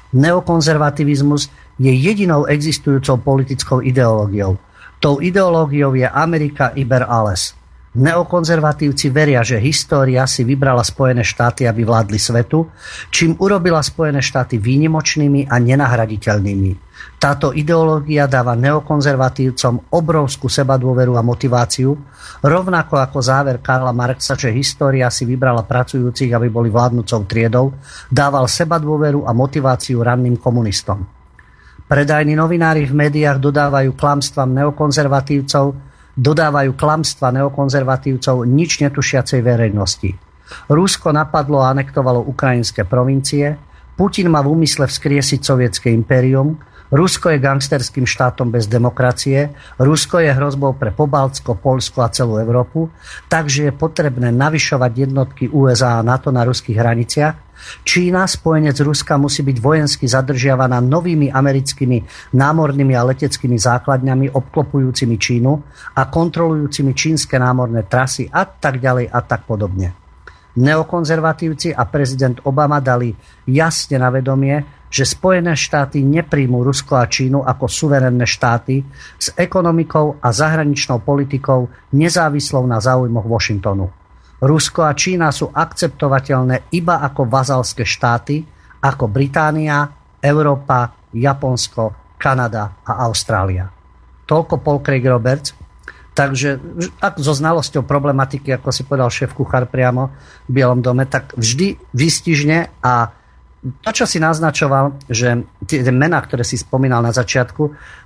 Neokonzervativizmus je jedinou existujúcou politickou ideológiou. Tou ideológiou je Amerika iber alles. Neokonzervatívci veria, že história si vybrala Spojené štáty, aby vládli svetu, čím urobila Spojené štáty výnimočnými a nenahraditeľnými. Táto ideológia dáva neokonzervatívcom obrovskú sebadôveru a motiváciu, rovnako ako záver Karla Marxa, že história si vybrala pracujúcich, aby boli vládnucou triedou, dával sebadôveru a motiváciu ranným komunistom. Predajní novinári v médiách dodávajú klamstvám neokonzervatívcov, dodávajú klamstva neokonzervatívcov nič netušiacej verejnosti. Rusko napadlo a anektovalo ukrajinské provincie, Putin má v úmysle vzkriesiť sovietské impérium, Rusko je gangsterským štátom bez demokracie, Rusko je hrozbou pre Pobaltsko, Poľsko a celú Európu, takže je potrebné navyšovať jednotky ú es á a NATO na ruských hraniciach. Čína, spojenec Ruska, musí byť vojensky zadržiavaná novými americkými námornými a leteckými základňami obklopujúcimi Čínu a kontrolujúcimi čínske námorné trasy a tak ďalej a tak podobne. Neokonzervatívci a prezident Obama dali jasne na vedomie, že Spojené štáty nepríjmú Rusko a Čínu ako suverénne štáty s ekonomikou a zahraničnou politikou nezávislou na záujmoch Washingtonu. Rusko a Čína sú akceptovateľné iba ako vazalské štáty, ako Británia, Európa, Japonsko, Kanada a Austrália. Toľko Paul Craig Roberts. Takže ak so znalosťou problematiky, ako si povedal šéf kuchár priamo v Bielom dome, tak vždy výstižne a to, čo si naznačoval, že tie mená, ktoré si spomínal na začiatku,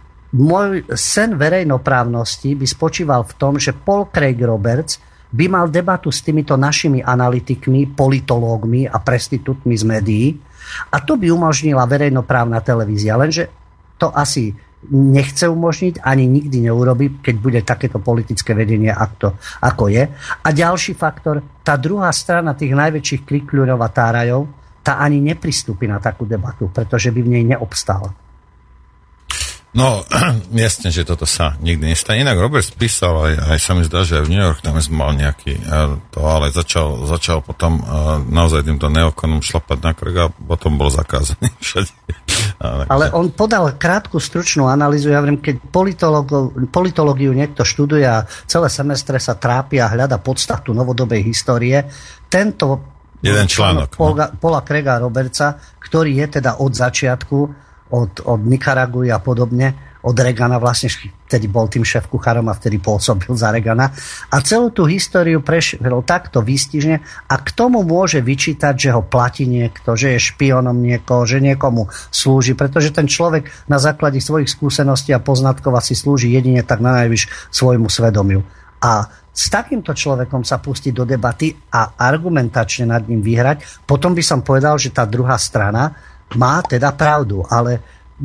môj sen verejnoprávnosti by spočíval v tom, že Paul Craig Roberts by mal debatu s týmito našimi analytikmi, politológmi a prestitútmi z médií a to by umožnila verejnoprávna televízia. Lenže to asi nechce umožniť, ani nikdy neurobí, keď bude takéto politické vedenie, ako je. A ďalší faktor, tá druhá strana tých najväčších krikľúrov a tárajov, tá ani nepristúpi na takú debatu, pretože by v nej neobstála. No, jasne, že toto sa nikdy nestane. Inak Robert písal, aj, aj sa mi zdá, že aj v New York tam mal nejaký to, ale začal, začal potom uh, naozaj týmto neokonom šlapať na krk a potom bol zakázaný všade. Ale on podal krátku, stručnú analýzu. Ja viem, keď politológiu niekto študuje a celé semestre sa trápi a hľada podstatu novodobej histórie, tento jeden článok Paula, no. Paula Craiga Robertsa, ktorý je teda od začiatku od, od Nikaraguji a podobne, od Reagana, vlastne vtedy bol tým šéf-kuchárom a vtedy pôsobil za Reagana. A celú tú históriu prešiel takto výstižne a k tomu môže vyčítať, že ho platí niekto, že je špiónom niekoho, že niekomu slúži, pretože ten človek na základe svojich skúseností a poznatkov asi slúži jedine tak na najvyš svojmu svedomiu. A s takýmto človekom sa pustiť do debaty a argumentačne nad ním vyhrať, potom by som povedal, že tá druhá strana má teda pravdu, ale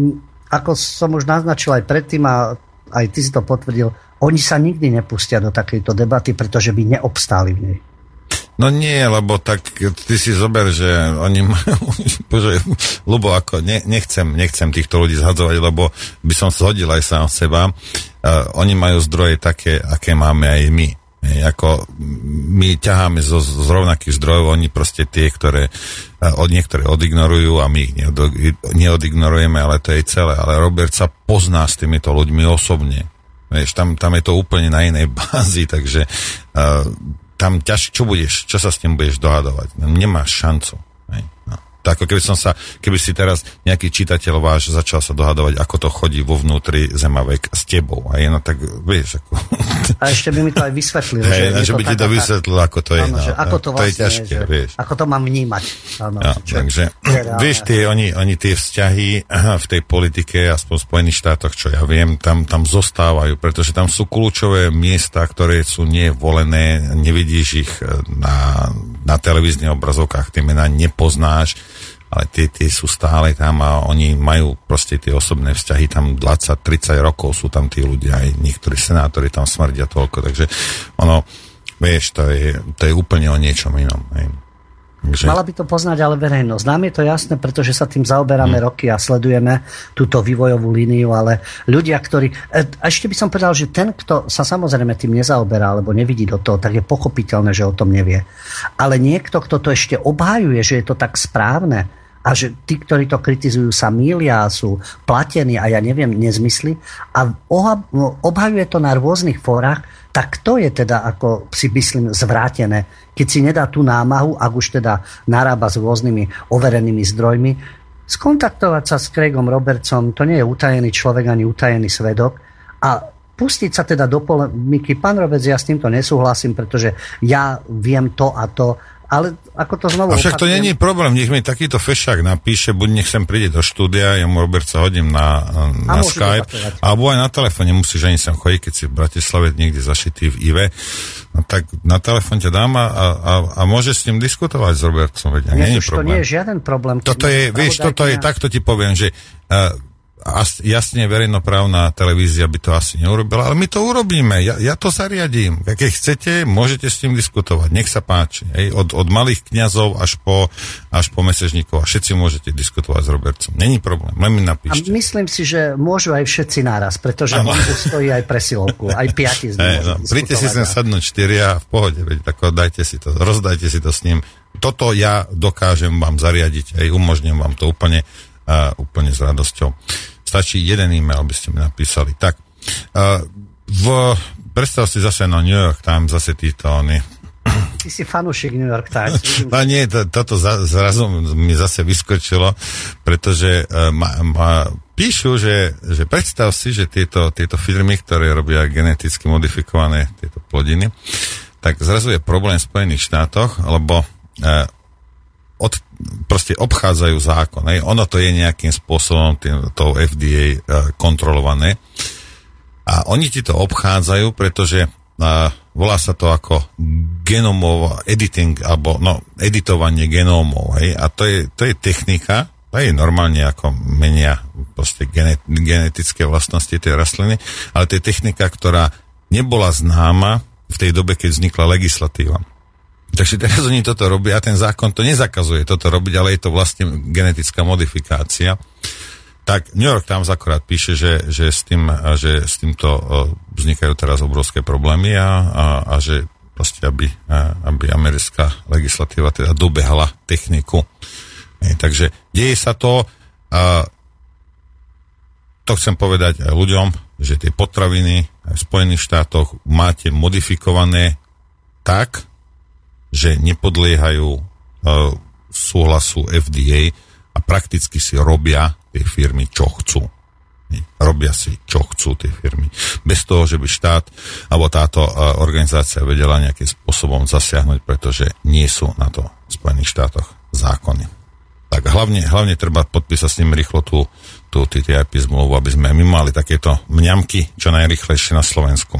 ako som už naznačil aj predtým a aj ty si to potvrdil, oni sa nikdy nepustia do takejto debaty, pretože by neobstáli v nej. No nie, lebo tak ty si zober, že oni majú, bože, ľubo, ako ne, nechcem, nechcem týchto ľudí zhadzovať, lebo by som zhodil aj sám seba. Uh, oni majú zdroje také, aké máme aj my. Hej, ako my ťaháme zo, z rovnakých zdrojov, oni proste tie, ktoré od niektoré odignorujú a my ich neodignorujeme, ale to je celé. Ale Robert sa pozná s týmito ľuďmi osobne. Vieš, tam, tam je to úplne na inej bázi, takže uh, tam ťaž, čo budeš, čo sa s tým budeš dohadovať? No, nemáš šancu. Hej, no. Tak ako keby som sa, keby si teraz nejaký čitateľ váš začal sa dohadovať, ako to chodí vo vnútri Zemavek s tebou. A je, no tak, vieš, ako... A ešte by mi to aj vysvetlil. Hey, že, že by ti to vysvetlil, ako to je. Áno, no, že ako to, vlastne to je ťažké, že, vieš. Ako to mám vnímať. Áno, ja, čo, takže, vieš, tie, oni, oni tie vzťahy v tej politike, aspoň v Spojených štátoch, čo ja viem, tam, tam zostávajú, pretože tam sú kľúčové miesta, ktoré sú nevolené, nevidíš ich na, na televíznych obrazovkách, tie mená nepoznáš, ale tie, tie sú stále tam a oni majú proste tie osobné vzťahy tam dvadsať tridsať rokov sú tam tí ľudia, aj niektorí senátori tam smrdia toľko, takže ono, vieš, to je, to je úplne o niečom inom. Hej. Takže... Mala by to poznať ale verejnosť. Nám je to jasné, pretože sa tým zaoberáme hmm. roky a sledujeme túto vývojovú líniu, ale ľudia, ktorí... A ešte by som povedal, že ten, kto sa samozrejme tým nezaoberá, alebo nevidí do toho, tak je pochopiteľné, že o tom nevie. Ale niekto, kto to ešte obhájuje, že je to tak správne, a že tí, ktorí to kritizujú, sa mýlia, sú platení a ja neviem, nezmysly a obhajuje to na rôznych fórach, tak to je teda, ako si myslím, zvrátené. Keď si nedá tú námahu, ak už teda narába s rôznymi overenými zdrojmi, skontaktovať sa s Craigom Robertsom, to nie je utajený človek ani utajený svedok a pustiť sa teda do polemiky. Pán Robec, ja s týmto nesúhlasím, pretože ja viem to a to, ale ako to znovu... A však to nie je problém, nech mi takýto fešák napíše, buď nech sem príde do štúdia, ja mu Roberta hodím na, na Skype, alebo aj na telefóne, musíš ani sem chodiť, keď si v Bratislave niekde zašitý v í vé, no tak na telefón ťa dám a, a, a môže s ním diskutovať s Robertom, veď nie je problém. To nie je žiaden problém. Toto je, vieš, toto je, takto ti poviem, že uh, jasne verejnoprávna televízia by to asi neurobila, ale my to urobíme, ja, ja to zariadím. Keď chcete, môžete s tým diskutovať, nech sa páči. Hej. Od, od malých kňazov až po, až po mesežníkov a všetci môžete diskutovať s Robertom. Není problém, len mi napíšte. A myslím si, že môžu aj všetci naraz, pretože on stojí aj presilovku, aj piati z hey, no, príďte si sem sadnúť štyria v pohode, veď, tako, dajte si to, rozdajte si to s ním. Toto ja dokážem vám zariadiť, aj umožním vám to úplne, uh, úplne s radosťou. Stačí jeden e-mail, by ste mi napísali. Tak, uh, v, predstav si zase na New York Times, zase títo oni. Ty si fanúšik New York Times. No nie, to, toto za, zrazu mi zase vyskočilo, pretože uh, ma, ma, píšu, že, že predstav si, že tieto, tieto firmy, ktoré robia geneticky modifikované tieto plodiny, tak zrazu je problém v Spojených štátoch, lebo uh, Od, proste obchádzajú zákon. Hej. Ono to je nejakým spôsobom tým, tou ef dé á uh, kontrolované. A oni ti to obchádzajú, pretože uh, volá sa to ako genomov editing, alebo no, editovanie genómov. Hej. A to je, to je technika, to je normálne ako menia proste genet, genetické vlastnosti tej rastliny, ale to je technika, ktorá nebola známa v tej dobe, keď vznikla legislatíva. Takže teraz oni toto robia a ten zákon to nezakazuje toto robiť, ale je to vlastne genetická modifikácia. Tak New York Times akorát píše, že, že, s, tým, že s týmto vznikajú teraz obrovské problémy a, a, a že proste, aby, aby americká legislatíva teda dobehala techniku. E, takže deje sa to. A, to chcem povedať aj ľuďom, že tie potraviny aj v Spojených štátoch máte modifikované tak, že nepodliehajú uh, súhlasu ef dé á a prakticky si robia tie firmy, čo chcú. Robia si, čo chcú tie firmy. Bez toho, že by štát alebo táto uh, organizácia vedela nejakým spôsobom zasiahnuť, pretože nie sú na to v Spojených štátoch zákony. Tak hlavne, hlavne treba podpísať s ním rýchlo tú, tú té té í pé zmluvu, aby sme my mali takéto mňamky čo najrýchlejšie na Slovensku.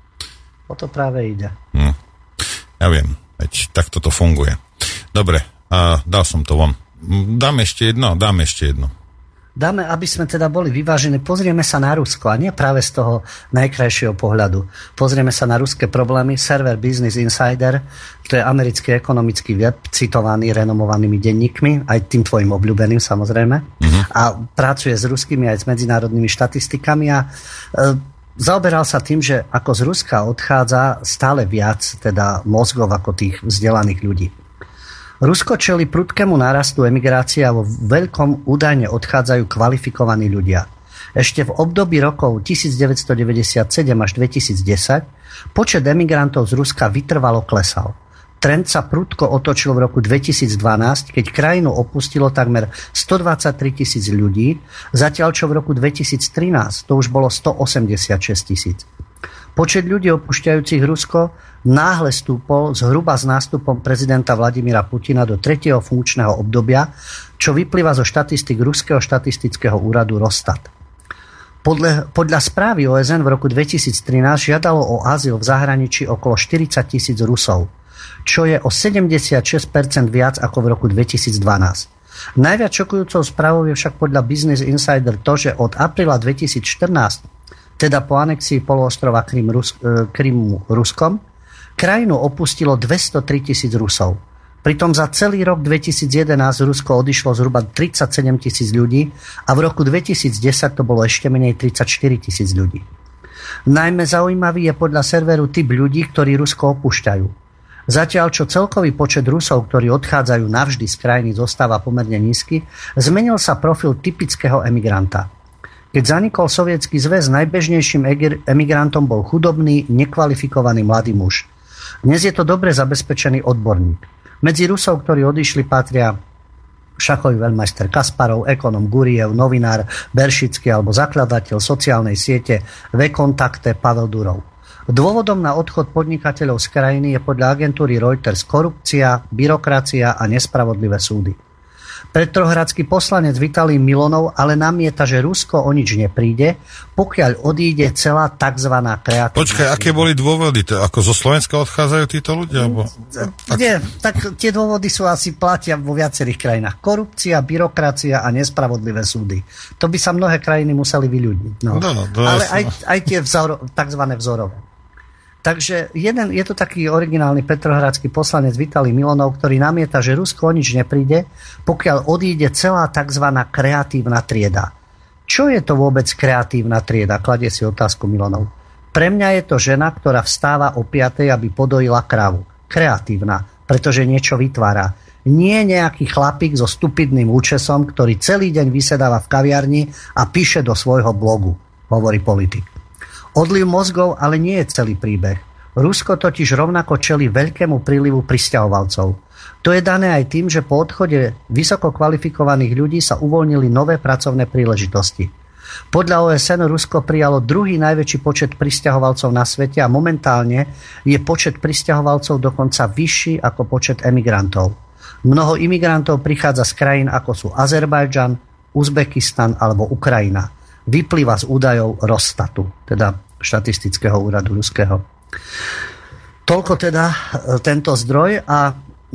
O to práve ide. Hm. Ja viem. Veď takto to funguje. Dobre, a dal som to von. Dáme ešte jedno? Dáme ešte jedno. Dáme, aby sme teda boli vyvážení. Pozrieme sa na Rusko a nie práve z toho najkrajšieho pohľadu. Pozrieme sa na ruské problémy. Server Business Insider, to je americký ekonomický web, citovaný renomovanými denníkmi, aj tým tvojim obľúbeným samozrejme. Uh-huh. A pracuje s ruskými aj s medzinárodnými štatistikami a e, zaoberal sa tým, že ako z Ruska odchádza stále viac teda mozgov ako tých vzdelaných ľudí. Rusko čelí prudkému nárastu emigrácie a vo veľkom údajne odchádzajú kvalifikovaní ľudia. Ešte v období rokov devätnásťstodeväťdesiatsedem až dvetisícdesať počet emigrantov z Ruska vytrvalo klesal. Trend sa prudko otočil v roku dvetisícdvanásť, keď krajinu opustilo takmer stodvadsaťtri tisíc ľudí, zatiaľ čo v roku dvetisíctrinásť to už bolo stoosemdesiatšesť tisíc. Počet ľudí opúšťajúcich Rusko náhle stúpol zhruba s nástupom prezidenta Vladimíra Putina do tretieho funkčného obdobia, čo vyplýva zo štatistik Ruského štatistického úradu Rostat. Podľa, podľa správy ó es en v roku dvetisíctrinásť žiadalo o azyl v zahraničí okolo štyridsať tisíc Rusov, čo je o sedemdesiatšesť percent viac ako v roku dvetisícdvanásť. Najviac šokujúcou správou je však podľa Business Insider to, že od apríla dvetisícštrnásť, teda po anexii poloostrova Krym, Rus, Krymu Ruskom, krajinu opustilo dvestotri tisíc Rusov. Pritom za celý rok dvetisícjedenásť Rusko odišlo zhruba tridsaťsedem tisíc ľudí a v roku dvetisícdesať to bolo ešte menej tridsaťštyri tisíc ľudí. Najmä zaujímavý je podľa serveru typ ľudí, ktorí Rusko opúšťajú. Zatiaľ, čo celkový počet Rusov, ktorí odchádzajú navždy z krajiny, zostáva pomerne nízky, zmenil sa profil typického emigranta. Keď zanikol Sovietsky zväz, najbežnejším emigrantom bol chudobný, nekvalifikovaný mladý muž. Dnes je to dobre zabezpečený odborník. Medzi Rusov, ktorí odišli, patria šachový veľmajster Kasparov, ekonom Guriev, novinár Beršický alebo zakladateľ sociálnej siete Vkontakte Pavel Durov. Dôvodom na odchod podnikateľov z krajiny je podľa agentúry Reuters korupcia, byrokracia a nespravodlivé súdy. Petrohradský poslanec Vitalij Milonov ale namieta, že Rusko o nič nepríde, pokiaľ odíde celá tzv. Kreatívna. Počkaj, aké boli dôvody? To, ako zo Slovenska odchádzajú títo ľudia? Alebo... Nie, tak tie dôvody sú asi platia vo viacerých krajinách. Korupcia, byrokracia a nespravodlivé súdy. To by sa mnohé krajiny museli vyľudniť. No. No, ale aj, aj tie vzoro, tzv. Vzorové. Takže jeden, je to taký originálny petrohradský poslanec Vitalij Milonov, ktorý namieta, že Rusko o nič nepríde, pokiaľ odíde celá tzv. Kreatívna trieda. Čo je to vôbec kreatívna trieda? Kladie si otázku Milonov. Pre mňa je to žena, ktorá vstáva o piatej, aby podojila kravu. Kreatívna, pretože niečo vytvára. Nie nejaký chlapík so stupidným účesom, ktorý celý deň vysedáva v kaviarni a píše do svojho blogu, hovorí politik. Odliv mozgov ale nie je celý príbeh. Rusko totiž rovnako čelí veľkému prílivu prisťahovalcov. To je dané aj tým, že po odchode vysoko kvalifikovaných ľudí sa uvoľnili nové pracovné príležitosti. Podľa ó es en Rusko prijalo druhý najväčší počet prisťahovalcov na svete a momentálne je počet prisťahovalcov dokonca vyšší ako počet emigrantov. Mnoho imigrantov prichádza z krajín ako sú Azerbajdžan, Uzbekistan alebo Ukrajina. Vyplýva z údajov Rossstatu, teda štatistického úradu ruského. Toľko teda tento zdroj a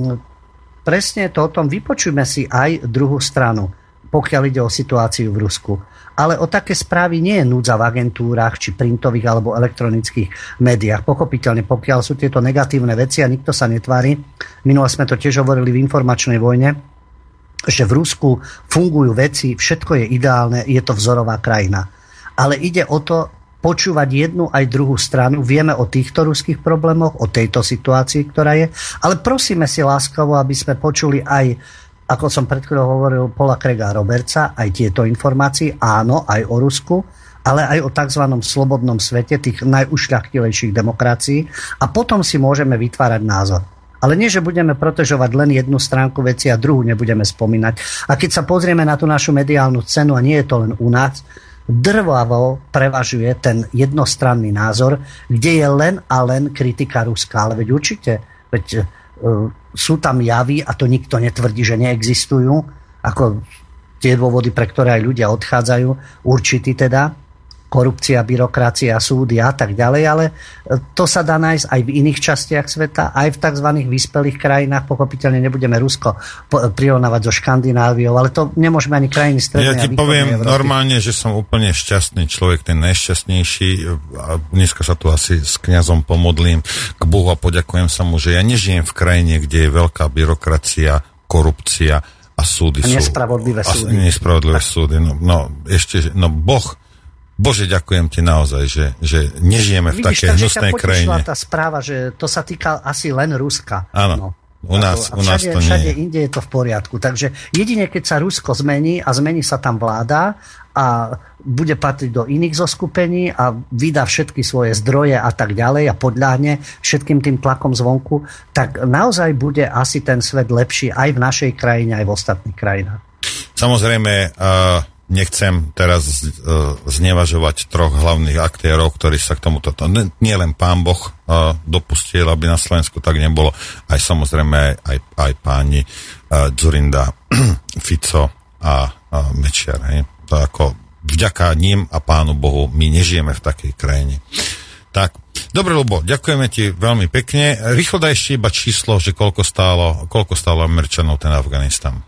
presne to o tom vypočujme si aj druhú stranu, pokiaľ ide o situáciu v Rusku. Ale o také správy nie je núdza v agentúrach, či printových alebo elektronických médiách. Pochopiteľne, pokiaľ sú tieto negatívne veci a nikto sa netvári, minule sme to tiež hovorili v informačnej vojne, že v Rusku fungujú veci, všetko je ideálne, je to vzorová krajina. Ale ide o to počúvať jednu aj druhú stranu. Vieme o týchto ruských problémoch, o tejto situácii, ktorá je. Ale prosíme si láskavo, aby sme počuli aj, ako som pred chvíľou hovoril, Paula Craiga Robertsa, aj tieto informácie, áno, aj o Rusku, ale aj o tzv. Slobodnom svete, tých najušľachtilejších demokracií. A potom si môžeme vytvárať názor. Ale nie, že budeme protežovať len jednu stránku veci a druhú nebudeme spomínať. A keď sa pozrieme na tú našu mediálnu scénu, a nie je to len u nás, drvavo prevažuje ten jednostranný názor, kde je len a len kritika Ruska. Ale veď určite, veď, uh, sú tam javy, a to nikto netvrdí, že neexistujú, ako tie dôvody, pre ktoré aj ľudia odchádzajú, určitý teda, korupcia, byrokracia, súdy a tak ďalej, ale to sa dá nájsť aj v iných častiach sveta, aj v tzv. Vyspelých krajinách. Pochopiteľne nebudeme Rusko prirovnávať so Škandináviou, ale to nemôžeme ani krajiny strednej a východnej Európy. Ja ti poviem Európy. Normálne, že som úplne šťastný človek, ten najšťastnejší. A dneska sa tu asi s kňazom pomodlím k Bohu a poďakujem sa mu, že ja nežijem v krajine, kde je veľká byrokracia, korupcia a súdy a nespravodlivé sú... súdy. A nespravodlivé súdy. No, no, ešte, no Boh Bože, ďakujem ti naozaj, že, že nežijeme v Vidíš, takej hnusnej krajine. Vidíš, tá správa, že to sa týka asi len Ruska. Áno, no. u nás, a všade, u nás to nie. Všade inde je to v poriadku. Takže jedine, keď sa Rusko zmení a zmení sa tam vláda a bude patriť do iných zoskupení a vydá všetky svoje zdroje a tak ďalej a podľahne všetkým tým tlakom zvonku, tak naozaj bude asi ten svet lepší aj v našej krajine, aj v ostatných krajinách. Samozrejme, uh... nechcem teraz uh, znevažovať troch hlavných aktérov, ktorí sa k tomuto... Nie, nie len pán Boh uh, dopustil, aby na Slovensku tak nebolo, aj samozrejme aj, aj páni uh, Dzurinda, Fico a uh, Mečiar. Hej. To ako vďaka ním a pánu Bohu my nežijeme v takej krajine. Tak, dobre, Ľubo, ďakujeme ti veľmi pekne. Rýchlo daj ešte iba číslo, že koľko stálo, koľko stálo Američanov ten Afganistan.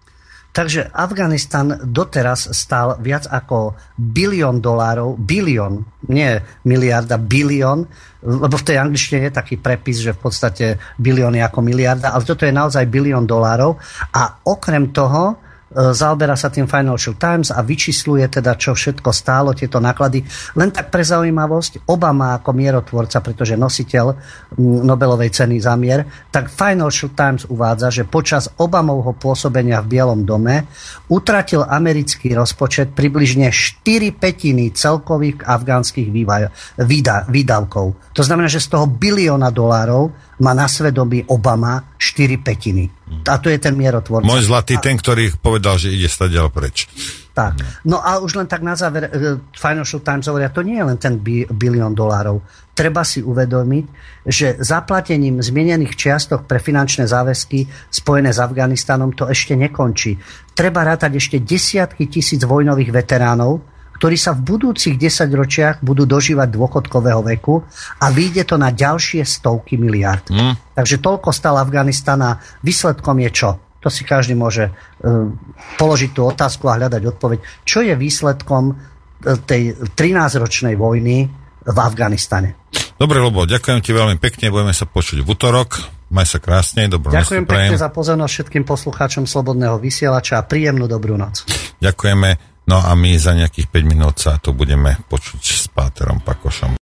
Takže Afganistan doteraz stál viac ako bilión dolárov, bilión, nie miliarda, bilión, lebo v tej angličtine je taký prepis, že v podstate bilión je ako miliarda, ale toto je naozaj bilión dolárov a okrem toho zaoberá sa tým Financial Times a vyčísluje teda, čo všetko stálo tieto náklady. Len tak pre zaujímavosť, Obama ako mierotvorca, pretože nositeľ Nobelovej ceny za mier, tak Financial Times uvádza, že počas Obamovho pôsobenia v Bielom dome utratil americký rozpočet približne štyri pätiny celkových afgánskych výdavkov. To znamená, že z toho bilióna dolárov má na svedomí Obama štyri pätiny. A to je ten mierotvorca. Môj zlatý, ten, ktorý povedal, že ide stadiaľ preč. Tak. No a už len tak na záver, Financial Times hovoria, to nie je len ten bilión dolárov. Treba si uvedomiť, že zaplatením zmienených čiastok pre finančné záväzky spojené s Afganistanom to ešte nekončí. Treba rátať ešte desiatky tisíc vojnových veteránov, ktorí sa v budúcich desaťročiach budú dožívať dôchodkového veku a vyjde to na ďalšie stovky miliárd. Mm. Takže toľko stál Afganistan a výsledkom je čo? To si každý môže uh, položiť tú otázku a hľadať odpoveď. Čo je výsledkom tej trinásťročnej vojny v Afganistane? Dobre, Lobo, ďakujem ti veľmi pekne, budeme sa počuť v utorok. Maj sa krásne, dobrú noc. Ďakujem pekne za pozornosť všetkým poslucháčom Slobodného vysielača a príjemnú dobrú noc. Ďakujeme. No a my za nejakých päť minút sa tu budeme počuť s Páterom Pakošom.